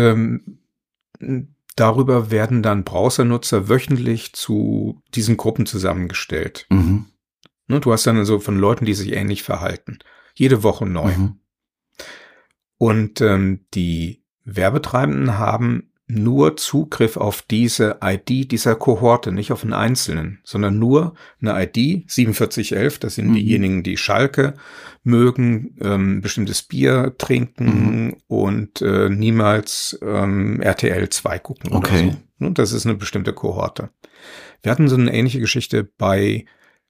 darüber werden dann Browsernutzer wöchentlich zu diesen Gruppen zusammengestellt. Du hast dann also von Leuten, die sich ähnlich verhalten. Jede Woche neu. Und die Werbetreibenden haben nur Zugriff auf diese ID dieser Kohorte, nicht auf einen einzelnen, sondern nur eine ID 4711, das sind diejenigen, die Schalke mögen, bestimmtes Bier trinken und niemals RTL 2 gucken oder so. Und das ist eine bestimmte Kohorte. Wir hatten so eine ähnliche Geschichte bei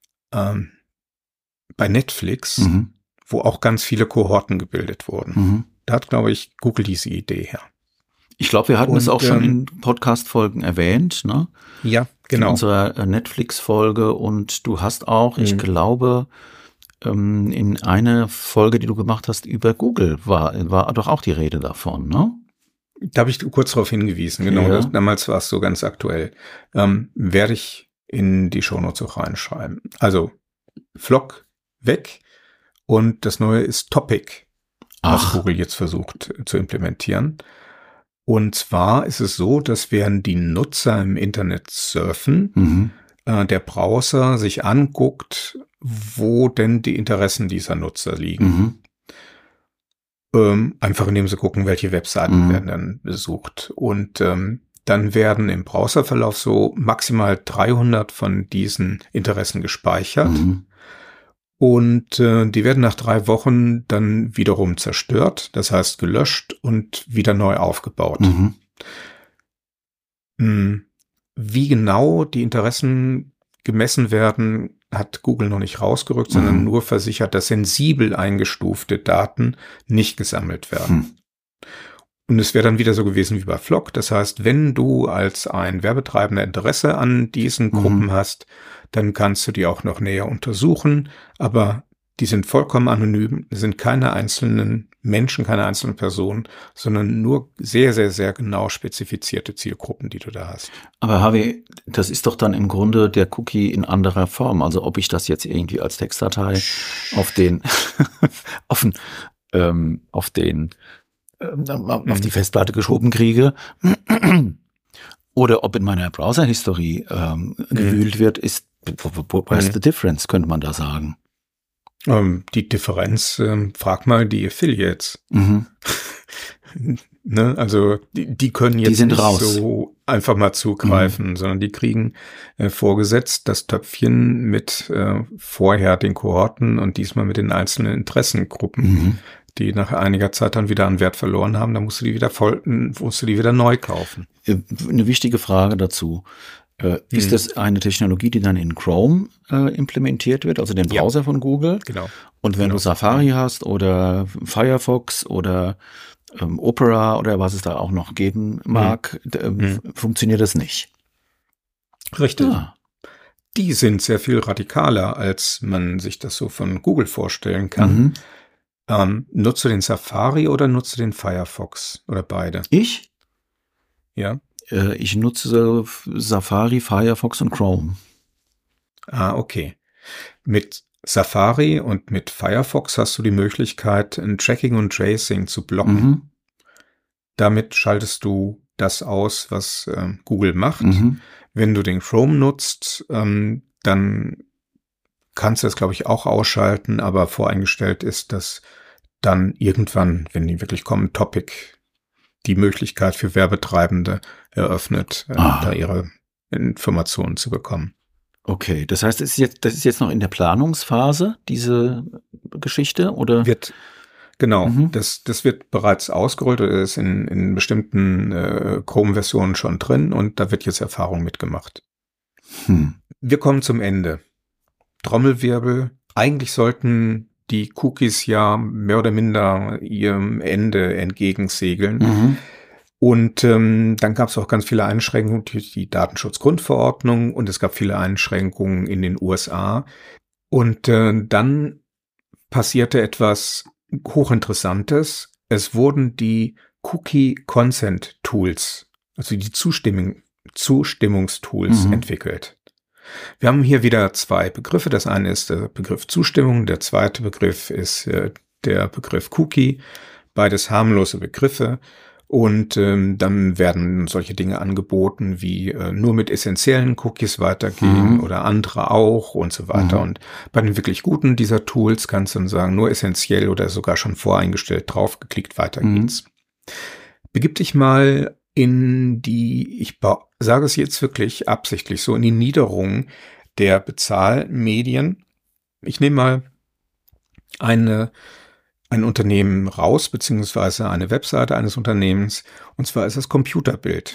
Netflix, wo auch ganz viele Kohorten gebildet wurden. Da hat, glaube ich, Google diese Idee her. Ich glaube, wir hatten es auch schon in Podcast-Folgen erwähnt, ne? Ja, genau. In unserer Netflix-Folge, und du hast auch, ich glaube, in einer Folge, die du gemacht hast über Google, war doch auch die Rede davon, ne? Da habe ich kurz darauf hingewiesen, genau. Ja. Damals war es so ganz aktuell. Werde ich in die Shownotes auch reinschreiben. Also, Flock weg und das neue ist Topic, was Google jetzt versucht zu implementieren. Und zwar ist es so, dass während die Nutzer im Internet surfen, der Browser sich anguckt, wo denn die Interessen dieser Nutzer liegen. Einfach indem sie gucken, welche Webseiten werden dann besucht. Und dann werden im Browserverlauf so maximal 300 von diesen Interessen gespeichert. Und die werden nach 3 Wochen dann wiederum zerstört, das heißt gelöscht und wieder neu aufgebaut. Wie genau die Interessen gemessen werden, hat Google noch nicht rausgerückt, sondern nur versichert, dass sensibel eingestufte Daten nicht gesammelt werden. Und es wäre dann wieder so gewesen wie bei Flock. Das heißt, wenn du als ein Werbetreibender Interesse an diesen Gruppen hast, dann kannst du die auch noch näher untersuchen. Aber die sind vollkommen anonym. Es sind keine einzelnen Menschen, keine einzelnen Personen, sondern nur sehr, sehr, sehr genau spezifizierte Zielgruppen, die du da hast. Aber Harvey, das ist doch dann im Grunde der Cookie in anderer Form. Also ob ich das jetzt irgendwie als Textdatei auf die Festplatte geschoben kriege oder ob in meiner Browser-Historie gewühlt wird, ist where's the difference, könnte man da sagen. Die Differenz, frag mal die Affiliates. Mhm. Ne? Also die können jetzt sind nicht raus. so einfach mal zugreifen, sondern die kriegen vorgesetzt das Töpfchen mit vorher den Kohorten und diesmal mit den einzelnen Interessengruppen, die nach einiger Zeit dann wieder an Wert verloren haben. Da musst du die wieder neu kaufen. Eine wichtige Frage dazu. Ist das eine Technologie, die dann in Chrome implementiert wird, also den Browser von Google? Genau. Und wenn du Safari hast oder Firefox oder Opera oder was es da auch noch geben mag, funktioniert das nicht. Richtig. Ah. Die sind sehr viel radikaler, als man sich das so von Google vorstellen kann. Nutzt du den Safari oder nutzt du den Firefox oder beide? Ich? Ja. Ich nutze Safari, Firefox und Chrome. Ah, okay. Mit Safari und mit Firefox hast du die Möglichkeit, ein Tracking und Tracing zu blocken. Damit schaltest du das aus, was Google macht. Wenn du den Chrome nutzt, dann kannst du das, glaube ich, auch ausschalten, aber voreingestellt ist, dass dann irgendwann, wenn die wirklich kommen, Topic die Möglichkeit für Werbetreibende eröffnet, da ihre Informationen zu bekommen. Okay, das heißt, das ist jetzt noch in der Planungsphase, diese Geschichte, oder? Genau, das wird bereits ausgerollt oder ist in bestimmten Chrome-Versionen schon drin und da wird jetzt Erfahrung mitgemacht. Wir kommen zum Ende. Trommelwirbel. Eigentlich sollten die Cookies ja mehr oder minder ihrem Ende entgegensegeln. Und dann gab es auch ganz viele Einschränkungen durch die Datenschutzgrundverordnung und es gab viele Einschränkungen in den USA. Und dann passierte etwas Hochinteressantes. Es wurden die Cookie Consent Tools, also die Zustimmungstools entwickelt. Wir haben hier wieder zwei Begriffe. Das eine ist der Begriff Zustimmung, der zweite Begriff ist der Begriff Cookie. Beides harmlose Begriffe. Und dann werden solche Dinge angeboten wie nur mit essentiellen Cookies weitergehen oder andere auch und so weiter. Und bei den wirklich guten dieser Tools kannst du dann sagen, nur essentiell oder sogar schon voreingestellt, draufgeklickt, weiter geht's. Begib dich mal in die, ich sage es jetzt wirklich absichtlich so, in die Niederung der Bezahlmedien. Ich nehme mal ein Unternehmen raus, beziehungsweise eine Webseite eines Unternehmens, und zwar ist das Computerbild,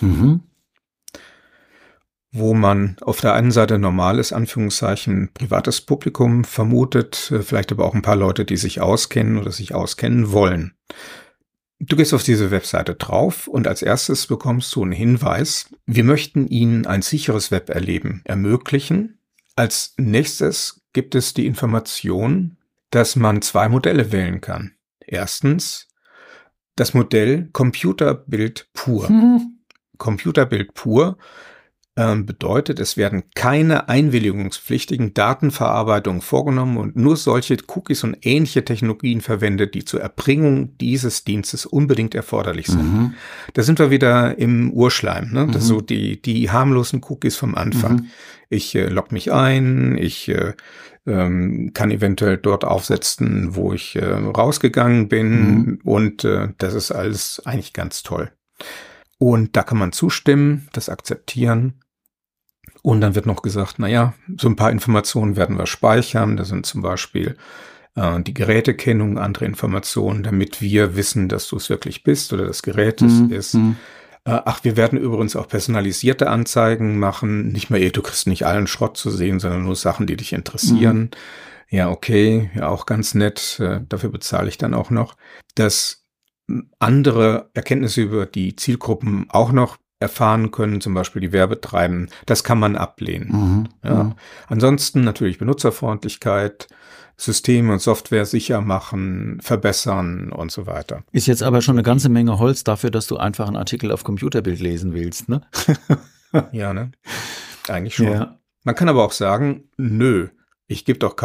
wo man auf der einen Seite normales, Anführungszeichen, privates Publikum vermutet, vielleicht aber auch ein paar Leute, die sich auskennen oder sich auskennen wollen. Du gehst auf diese Webseite drauf und als erstes bekommst du einen Hinweis, wir möchten Ihnen ein sicheres Weberleben ermöglichen. Als nächstes gibt es die Information, dass man zwei Modelle wählen kann. Erstens das Modell Computerbild pur. Computerbild pur bedeutet, es werden keine einwilligungspflichtigen Datenverarbeitungen vorgenommen und nur solche Cookies und ähnliche Technologien verwendet, die zur Erbringung dieses Dienstes unbedingt erforderlich sind. Da sind wir wieder im Urschleim, ne? Das so die harmlosen Cookies vom Anfang. Ich logge mich ein, ich kann eventuell dort aufsetzen, wo ich rausgegangen bin und das ist alles eigentlich ganz toll. Und da kann man zustimmen, das akzeptieren. Und dann wird noch gesagt, naja, so ein paar Informationen werden wir speichern. Das sind zum Beispiel die Gerätekennung, andere Informationen, damit wir wissen, dass du es wirklich bist oder das Gerät es ist. Ach, wir werden übrigens auch personalisierte Anzeigen machen. Nicht mehr, du kriegst nicht allen Schrott zu sehen, sondern nur Sachen, die dich interessieren. Ja, okay, ja, auch ganz nett. Dafür bezahle ich dann auch noch. Dass andere Erkenntnisse über die Zielgruppen auch noch erfahren können, zum Beispiel die Werbetreibenden, das kann man ablehnen. Ansonsten natürlich Benutzerfreundlichkeit, Systeme und Software sicher machen, verbessern und so weiter. Ist jetzt aber schon eine ganze Menge Holz dafür, dass du einfach einen Artikel auf Computerbild lesen willst, ne? Ja, ne? Eigentlich schon. Ja. Man kann aber auch sagen, nö, ich gebe doch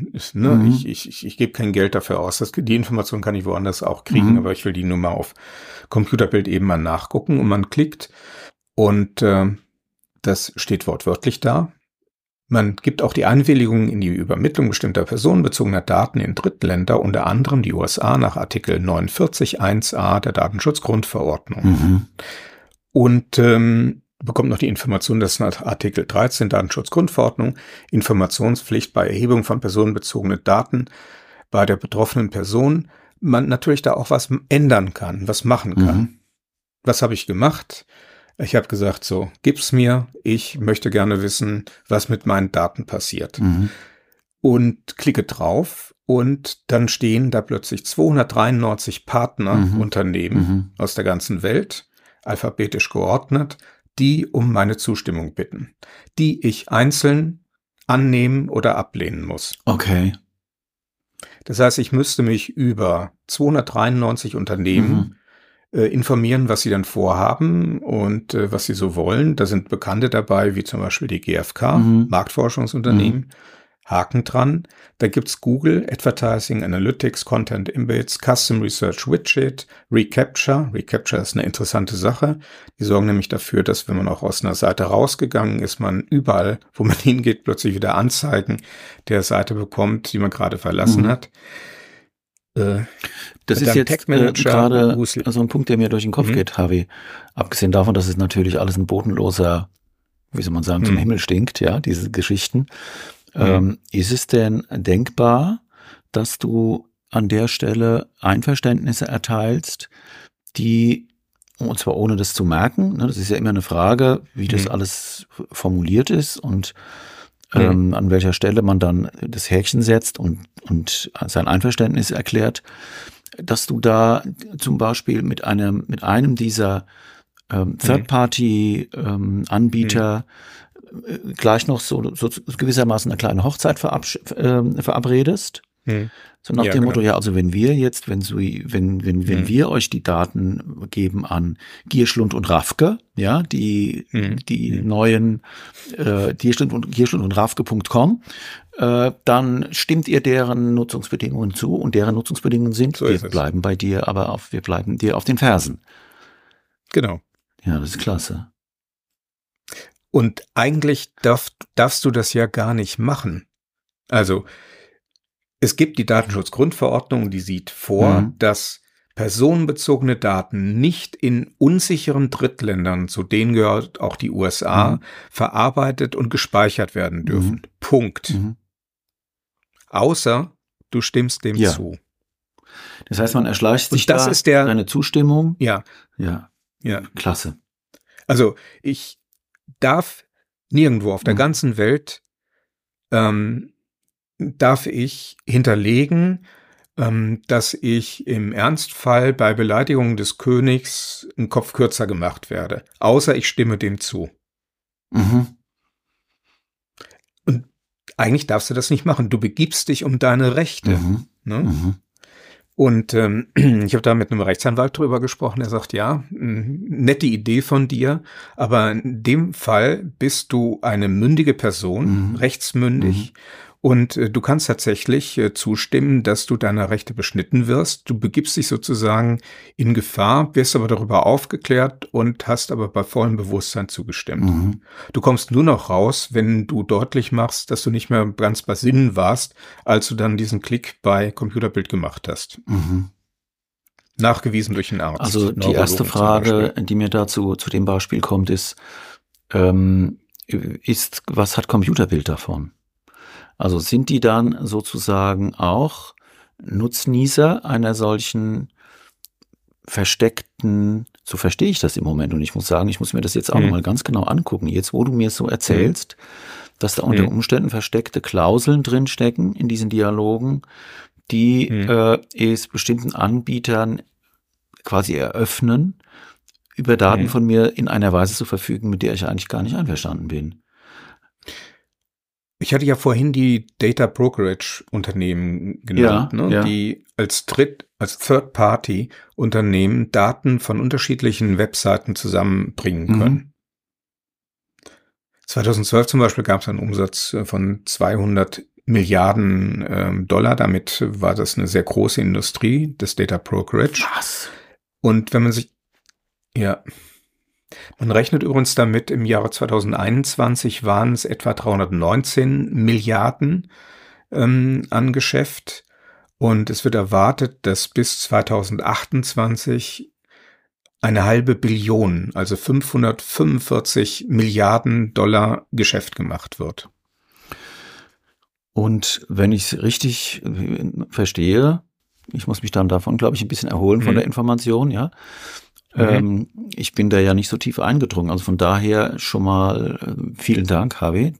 ich gebe kein Geld dafür aus. Die Information kann ich woanders auch kriegen, aber ich will die nur mal auf Computerbild eben mal nachgucken und man klickt und das steht wortwörtlich da. Man gibt auch die Einwilligung in die Übermittlung bestimmter personenbezogener Daten in Drittländer, unter anderem die USA nach Artikel 49 1a der Datenschutzgrundverordnung. Und bekommt noch die Information, dass nach Artikel 13 Datenschutzgrundverordnung Informationspflicht bei Erhebung von personenbezogenen Daten bei der betroffenen Person man natürlich da auch was ändern kann, was machen kann. Was habe ich gemacht? Ich habe gesagt, so, gib's mir, ich möchte gerne wissen, was mit meinen Daten passiert. Und klicke drauf und dann stehen da plötzlich 293 Partnerunternehmen aus der ganzen Welt, alphabetisch geordnet, die um meine Zustimmung bitten, die ich einzeln annehmen oder ablehnen muss. Okay. Das heißt, ich müsste mich über 293 Unternehmen informieren, was sie dann vorhaben und was sie so wollen. Da sind Bekannte dabei, wie zum Beispiel die GfK, Marktforschungsunternehmen. Haken dran. Da gibt's Google, Advertising, Analytics, Content Embeds, Custom Research Widget, Recapture. Recapture ist eine interessante Sache. Die sorgen nämlich dafür, dass wenn man auch aus einer Seite rausgegangen ist, man überall, wo man hingeht, plötzlich wieder Anzeigen der Seite bekommt, die man gerade verlassen hat. Das ist jetzt gerade so ein Punkt, der mir durch den Kopf geht, Harvey. Abgesehen davon, dass es natürlich alles ein bodenloser, wie soll man sagen, zum Himmel stinkt, ja, diese Geschichten. Ist es denn denkbar, dass du an der Stelle Einverständnisse erteilst, die, und zwar ohne das zu merken, ne, das ist ja immer eine Frage, wie das alles formuliert ist und an welcher Stelle man dann das Häkchen setzt und sein Einverständnis erklärt, dass du da zum Beispiel mit einem dieser Third-Party-Anbieter gleich noch so gewissermaßen eine kleine Hochzeit verabredest. So nach dem Motto, ja, also wenn wir wir euch die Daten geben an Gierschlund und Rafke, ja, die neuen Gierschlund und Rafke.com, dann stimmt ihr deren Nutzungsbedingungen zu und deren Nutzungsbedingungen sind, wir bleiben bei dir, aber wir bleiben dir auf den Fersen. Genau. Ja, das ist klasse. Und eigentlich darfst du das ja gar nicht machen. Also es gibt die Datenschutzgrundverordnung, die sieht vor, dass personenbezogene Daten nicht in unsicheren Drittländern, zu denen gehört auch die USA, verarbeitet und gespeichert werden dürfen. Punkt. Außer du stimmst dem zu. Das heißt, man erschleicht sich da eine Zustimmung. Ja. Klasse. Also ich darf nirgendwo auf der ganzen Welt darf ich hinterlegen, dass ich im Ernstfall bei Beleidigung des Königs einen Kopf kürzer gemacht werde, außer ich stimme dem zu. Und eigentlich darfst du das nicht machen. Du begibst dich um deine Rechte. Ne? Und ich habe da mit einem Rechtsanwalt drüber gesprochen, der sagt, ja, nette Idee von dir, aber in dem Fall bist du eine mündige Person, rechtsmündig, und du kannst tatsächlich zustimmen, dass du deiner Rechte beschnitten wirst. Du begibst dich sozusagen in Gefahr, wirst aber darüber aufgeklärt und hast aber bei vollem Bewusstsein zugestimmt. Du kommst nur noch raus, wenn du deutlich machst, dass du nicht mehr ganz bei Sinnen warst, als du dann diesen Klick bei Computerbild gemacht hast. Nachgewiesen durch einen Arzt. Also die erste Frage, die mir dazu zu dem Beispiel kommt, ist, was hat Computerbild davon? Also sind die dann sozusagen auch Nutznießer einer solchen versteckten, so verstehe ich das im Moment, und ich muss sagen, ich muss mir das jetzt auch nochmal ganz genau angucken, jetzt wo du mir so erzählst, dass da unter Umständen versteckte Klauseln drinstecken in diesen Dialogen, die es bestimmten Anbietern quasi eröffnen, über Daten von mir in einer Weise zu verfügen, mit der ich eigentlich gar nicht einverstanden bin. Ich hatte ja vorhin die Data Brokerage Unternehmen genannt, die als Third-Party-Unternehmen Daten von unterschiedlichen Webseiten zusammenbringen können. 2012 zum Beispiel gab es einen Umsatz von 200 Milliarden $. Damit war das eine sehr große Industrie, das Data Brokerage. Was? Und wenn man sich, Man rechnet übrigens damit, im Jahre 2021 waren es etwa 319 Milliarden an Geschäft. Und es wird erwartet, dass bis 2028 eine halbe Billion, also 545 Milliarden Dollar Geschäft gemacht wird. Und wenn ich es richtig verstehe, ich muss mich dann davon, glaube ich, ein bisschen erholen von der Information, ja. Ich bin da ja nicht so tief eingedrungen. Also von daher schon mal vielen Dank, Harvey.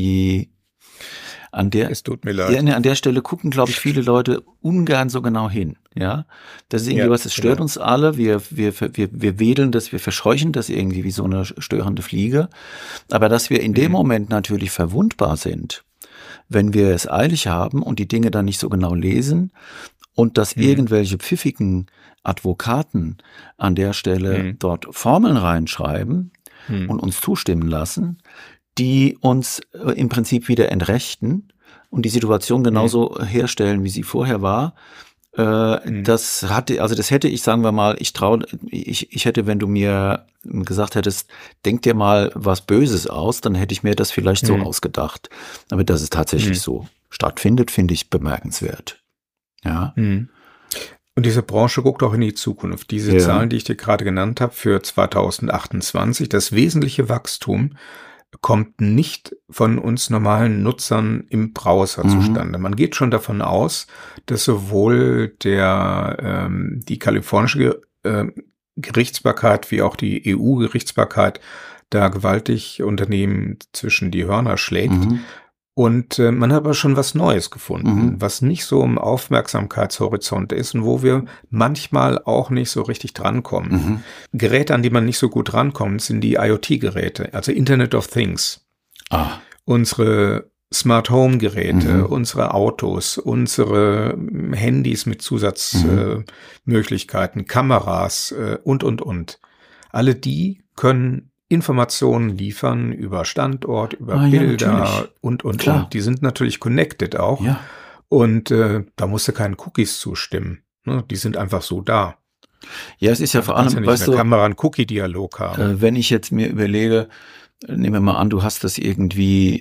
Es tut mir leid. An der Stelle gucken, glaube ich, viele Leute ungern so genau hin. Ja, das ist irgendwie was, das stört uns alle. Wir wedeln das, wir verscheuchen das irgendwie wie so eine störende Fliege. Aber dass wir in dem Moment natürlich verwundbar sind, wenn wir es eilig haben und die Dinge dann nicht so genau lesen und dass irgendwelche pfiffigen Advokaten an der Stelle dort Formeln reinschreiben und uns zustimmen lassen, die uns im Prinzip wieder entrechten und die Situation genauso herstellen, wie sie vorher war. Das hätte ich, sagen wir mal, ich hätte, wenn du mir gesagt hättest, denk dir mal was Böses aus, dann hätte ich mir das vielleicht so ausgedacht. Aber dass es tatsächlich so stattfindet, finde ich bemerkenswert. Ja. Und diese Branche guckt auch in die Zukunft. Diese Zahlen, die ich dir gerade genannt habe für 2028, das wesentliche Wachstum kommt nicht von uns normalen Nutzern im Browser zustande. Man geht schon davon aus, dass sowohl die kalifornische Gerichtsbarkeit wie auch die EU-Gerichtsbarkeit da gewaltig Unternehmen zwischen die Hörner schlägt. Und man hat aber schon was Neues gefunden, was nicht so im Aufmerksamkeitshorizont ist und wo wir manchmal auch nicht so richtig drankommen. Geräte, an die man nicht so gut rankommt, sind die IoT-Geräte, also Internet of Things. Unsere Smart Home Geräte, unsere Autos, unsere Handys mit Zusatzmöglichkeiten, Kameras und. Alle die können Informationen liefern über Standort, über Bilder und. Die sind natürlich connected auch. Ja. Und da musst du keinen Cookies zustimmen. Ne? Die sind einfach so da. Ja, es ist ja vor allem, ja weißt du, Kamera einen Cookie-Dialog haben. Wenn ich jetzt mir überlege, nehmen wir mal an, du hast das irgendwie,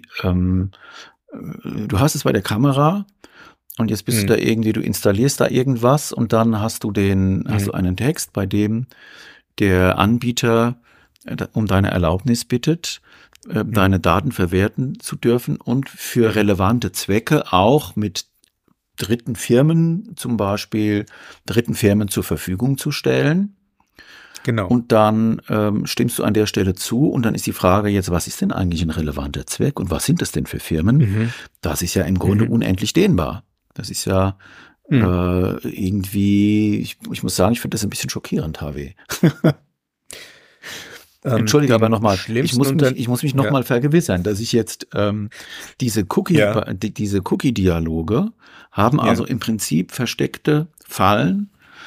du hast es bei der Kamera und jetzt bist du da irgendwie, du installierst da irgendwas und dann hast du hast du einen Text, bei dem der Anbieter um deine Erlaubnis bittet, deine Daten verwerten zu dürfen und für relevante Zwecke auch mit dritten Firmen zum Beispiel zur Verfügung zu stellen. Genau. Und dann stimmst du an der Stelle zu und dann ist die Frage jetzt, was ist denn eigentlich ein relevanter Zweck und was sind das denn für Firmen? Das ist ja im Grunde unendlich dehnbar. Das ist ja irgendwie, ich muss sagen, ich finde das ein bisschen schockierend, HW. Entschuldige, aber nochmal, ich muss mich nochmal vergewissern, dass ich jetzt diese Cookie-Dialoge haben also im Prinzip versteckte Fallen,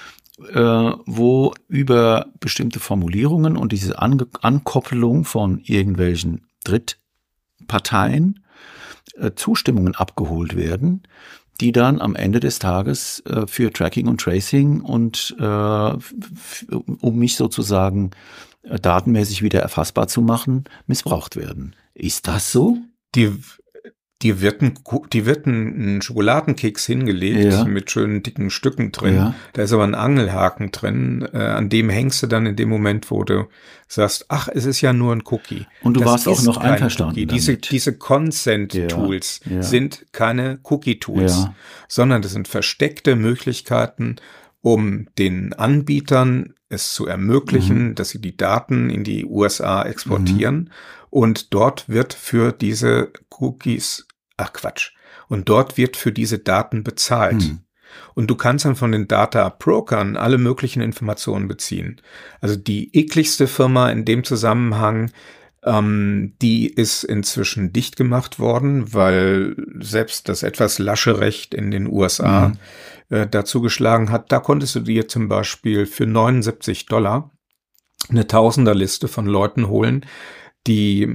wo über bestimmte Formulierungen und diese Ankoppelung von irgendwelchen Drittparteien Zustimmungen abgeholt werden, die dann am Ende des Tages für Tracking und Tracing und um mich sozusagen datenmäßig wieder erfassbar zu machen, missbraucht werden. Ist das so? Die wird ein Schokoladenkeks hingelegt mit schönen dicken Stücken drin. Ja. Da ist aber ein Angelhaken drin, an dem hängst du dann in dem Moment, wo du sagst, ach, es ist ja nur ein Cookie. Und du warst auch noch einverstanden damit. Diese Consent-Tools sind keine Cookie-Tools, sondern das sind versteckte Möglichkeiten, um den Anbietern es zu ermöglichen, dass sie die Daten in die USA exportieren und dort wird für diese Cookies, und dort wird für diese Daten bezahlt. Und du kannst dann von den Data-Brokern alle möglichen Informationen beziehen. Also die ekligste Firma in dem Zusammenhang, die ist inzwischen dicht gemacht worden, weil selbst das etwas lasche Recht in den USA dazu geschlagen hat. Da konntest du dir zum Beispiel für $79 eine Tausenderliste von Leuten holen, die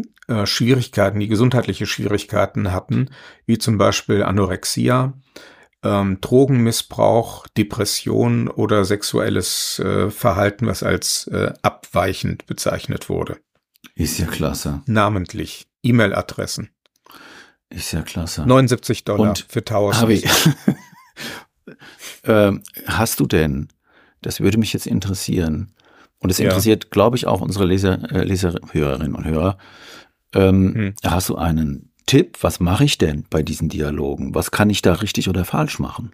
gesundheitliche Schwierigkeiten hatten, wie zum Beispiel Anorexia, Drogenmissbrauch, Depression oder sexuelles Verhalten, was als abweichend bezeichnet wurde. Ist ja klasse. Namentlich E-Mail-Adressen. Ist ja klasse. $79 Und für 1000. Hast du denn, das würde mich jetzt interessieren, und es interessiert, glaube ich, auch unsere Hörerinnen und Hörer, hast du einen Tipp, was mache ich denn bei diesen Dialogen? Was kann ich da richtig oder falsch machen?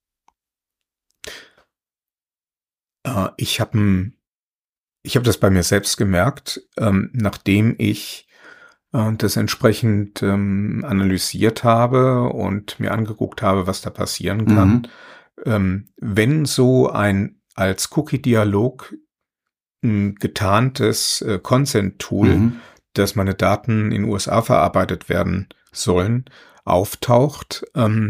Ich habe das bei mir selbst gemerkt, nachdem ich das entsprechend analysiert habe und mir angeguckt habe, was da passieren kann. Wenn so ein als Cookie-Dialog getarntes Consent-Tool, dass meine Daten in den USA verarbeitet werden sollen, auftaucht,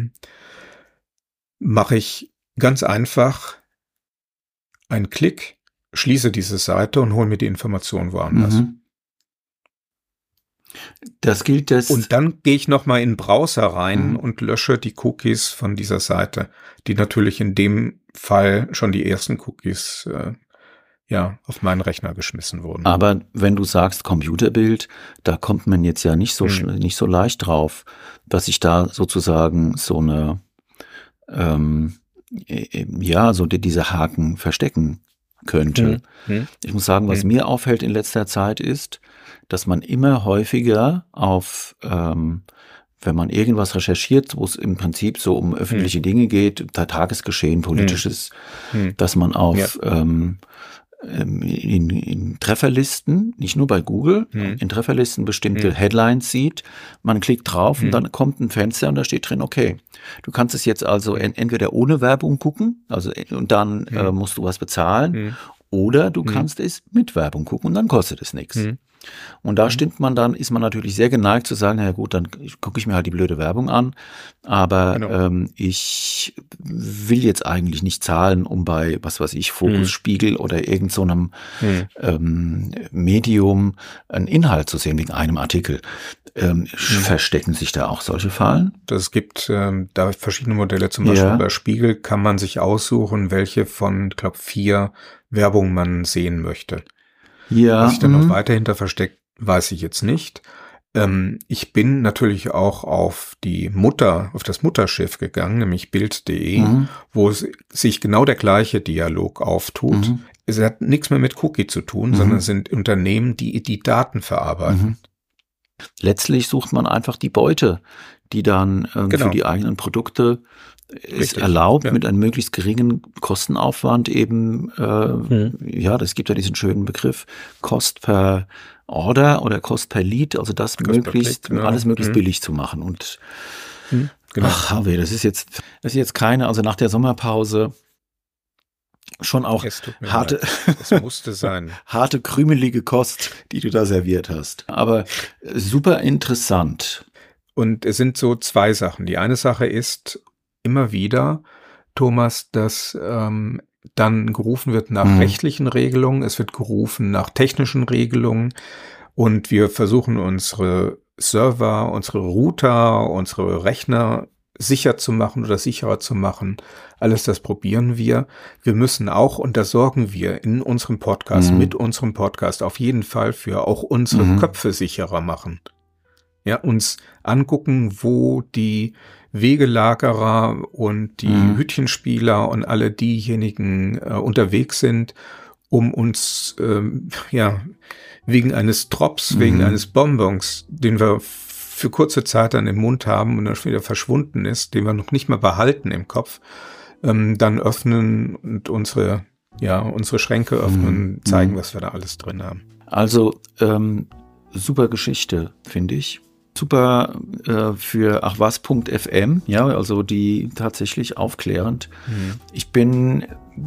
mache ich ganz einfach einen Klick, schließe diese Seite und hole mir die Informationen woanders. Das gilt das. Und dann gehe ich nochmal in den Browser rein und lösche die Cookies von dieser Seite, die natürlich in dem Fall schon die ersten Cookies auf meinen Rechner geschmissen wurden. Aber wenn du sagst Computerbild, da kommt man jetzt ja nicht so nicht so leicht drauf, dass ich da sozusagen so eine so diese Haken verstecken könnte. Ich muss sagen, was mir auffällt in letzter Zeit ist, dass man immer häufiger auf, wenn man irgendwas recherchiert, wo es im Prinzip so um öffentliche Dinge geht, Tagesgeschehen, Politisches, dass man auf in Trefferlisten, nicht nur bei Google, in Trefferlisten bestimmte Headlines sieht, man klickt drauf und dann kommt ein Fenster und da steht drin, okay, du kannst es jetzt also entweder ohne Werbung gucken, also und dann musst du was bezahlen, oder du kannst es mit Werbung gucken und dann kostet es nichts. Und da ist man natürlich sehr geneigt zu sagen, na gut, dann gucke ich mir halt die blöde Werbung an, aber ich will jetzt eigentlich nicht zahlen, um bei, was weiß ich, Fokus, Spiegel oder irgend so einem Medium einen Inhalt zu sehen, wegen einem Artikel. Verstecken sich da auch solche Fallen? Es gibt da verschiedene Modelle, zum Beispiel bei Spiegel kann man sich aussuchen, welche von, glaube 4 Werbungen man sehen möchte. Ja. Was sich dann noch weiter hinter versteckt, weiß ich jetzt nicht. Ich bin natürlich auch auf das Mutterschiff gegangen, nämlich Bild.de, wo sich genau der gleiche Dialog auftut. Es hat nichts mehr mit Cookie zu tun, sondern es sind Unternehmen, die die Daten verarbeiten. Letztlich sucht man einfach die Beute, die dann für die eigenen Produkte es erlaubt, mit einem möglichst geringen Kostenaufwand eben, das gibt ja diesen schönen Begriff, Cost per Order oder Cost per Lead, also das alles möglichst billig zu machen. Und ach, Harvey, das ist jetzt keine, also nach der Sommerpause schon auch harte, es musste sein. harte, krümelige Kost, die du da serviert hast. Aber super interessant. Und es sind so 2 Sachen. Die eine Sache ist immer wieder, Thomas, dass dann gerufen wird nach rechtlichen Regelungen, es wird gerufen nach technischen Regelungen und wir versuchen unsere Server, unsere Router, unsere Rechner sicher zu machen oder sicherer zu machen. Alles das probieren wir. Wir müssen auch, und das sorgen wir in unserem Podcast, mit unserem Podcast auf jeden Fall für auch unsere Köpfe sicherer machen. Ja, uns angucken, wo die Wegelagerer und die Hütchenspieler und alle diejenigen unterwegs sind, um uns wegen eines Drops, wegen eines Bonbons, den wir für kurze Zeit dann im Mund haben und dann wieder verschwunden ist, den wir noch nicht mal behalten im Kopf, dann öffnen und unsere Schränke öffnen, zeigen, was wir da alles drin haben. Also super Geschichte, finde ich. Super für achwas.fm, ja, also die tatsächlich aufklärend. Ich bin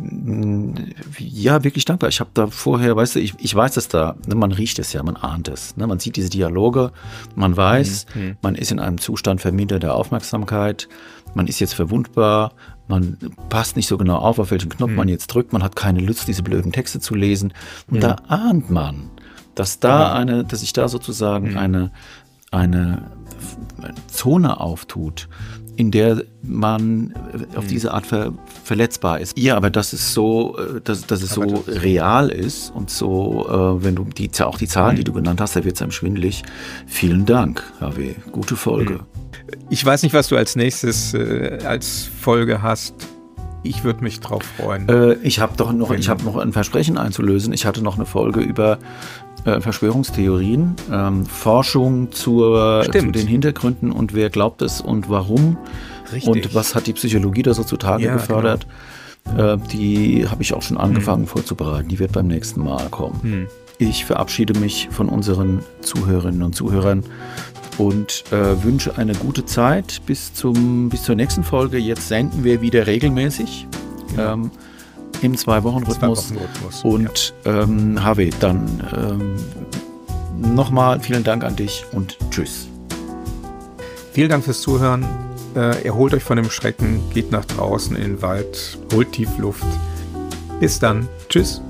wirklich dankbar. Ich habe da vorher, weißt du, ich weiß es da, ne, man riecht es ja, man ahnt es, ne, man sieht diese Dialoge, man weiß, man ist in einem Zustand verminderter Aufmerksamkeit, man ist jetzt verwundbar, man passt nicht so genau auf welchen Knopf man jetzt drückt, man hat keine Lust, diese blöden Texte zu lesen. Und da ahnt man, dass sich da sozusagen eine Zone auftut, in der man auf diese Art verletzbar ist. Ja, aber dass es so, dass es so real ist und so, wenn du auch die Zahlen, die du genannt hast, da wird es einem schwindelig. Vielen Dank, Hervé. Gute Folge. Ich weiß nicht, was du als nächstes als Folge hast. Ich würde mich drauf freuen. Ich habe noch ein Versprechen einzulösen. Ich hatte noch eine Folge über Verschwörungstheorien, Forschung zu den Hintergründen und wer glaubt es und warum. Richtig. Und was hat die Psychologie da so zutage gefördert. Genau. Die habe ich auch schon angefangen vorzubereiten. Die wird beim nächsten Mal kommen. Ich verabschiede mich von unseren Zuhörerinnen und Zuhörern und wünsche eine gute Zeit bis zur nächsten Folge. Jetzt senden wir wieder regelmäßig. Im 2-Wochen-Rhythmus. Und Hervé, dann nochmal vielen Dank an dich und tschüss. Vielen Dank fürs Zuhören. Erholt euch von dem Schrecken, geht nach draußen in den Wald, holt tief Luft. Bis dann. Tschüss.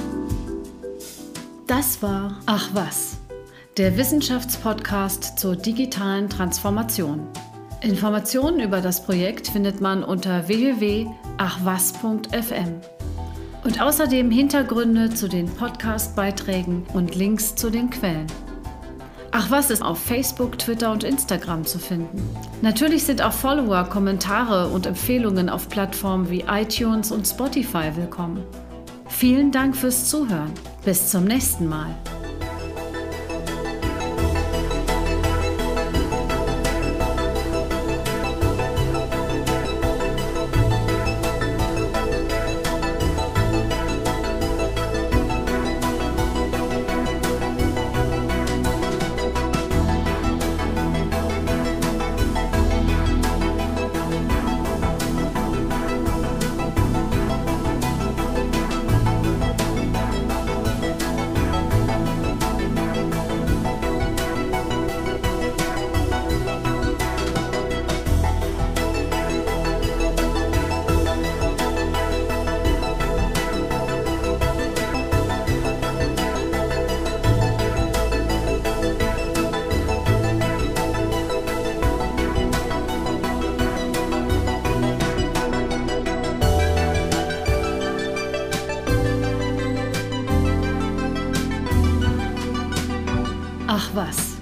Das war Ach was, der Wissenschaftspodcast zur digitalen Transformation. Informationen über das Projekt findet man unter www.achwas.fm. Und außerdem Hintergründe zu den Podcast-Beiträgen und Links zu den Quellen. Ach was ist auf Facebook, Twitter und Instagram zu finden. Natürlich sind auch Follower, Kommentare und Empfehlungen auf Plattformen wie iTunes und Spotify willkommen. Vielen Dank fürs Zuhören. Bis zum nächsten Mal. Ach was.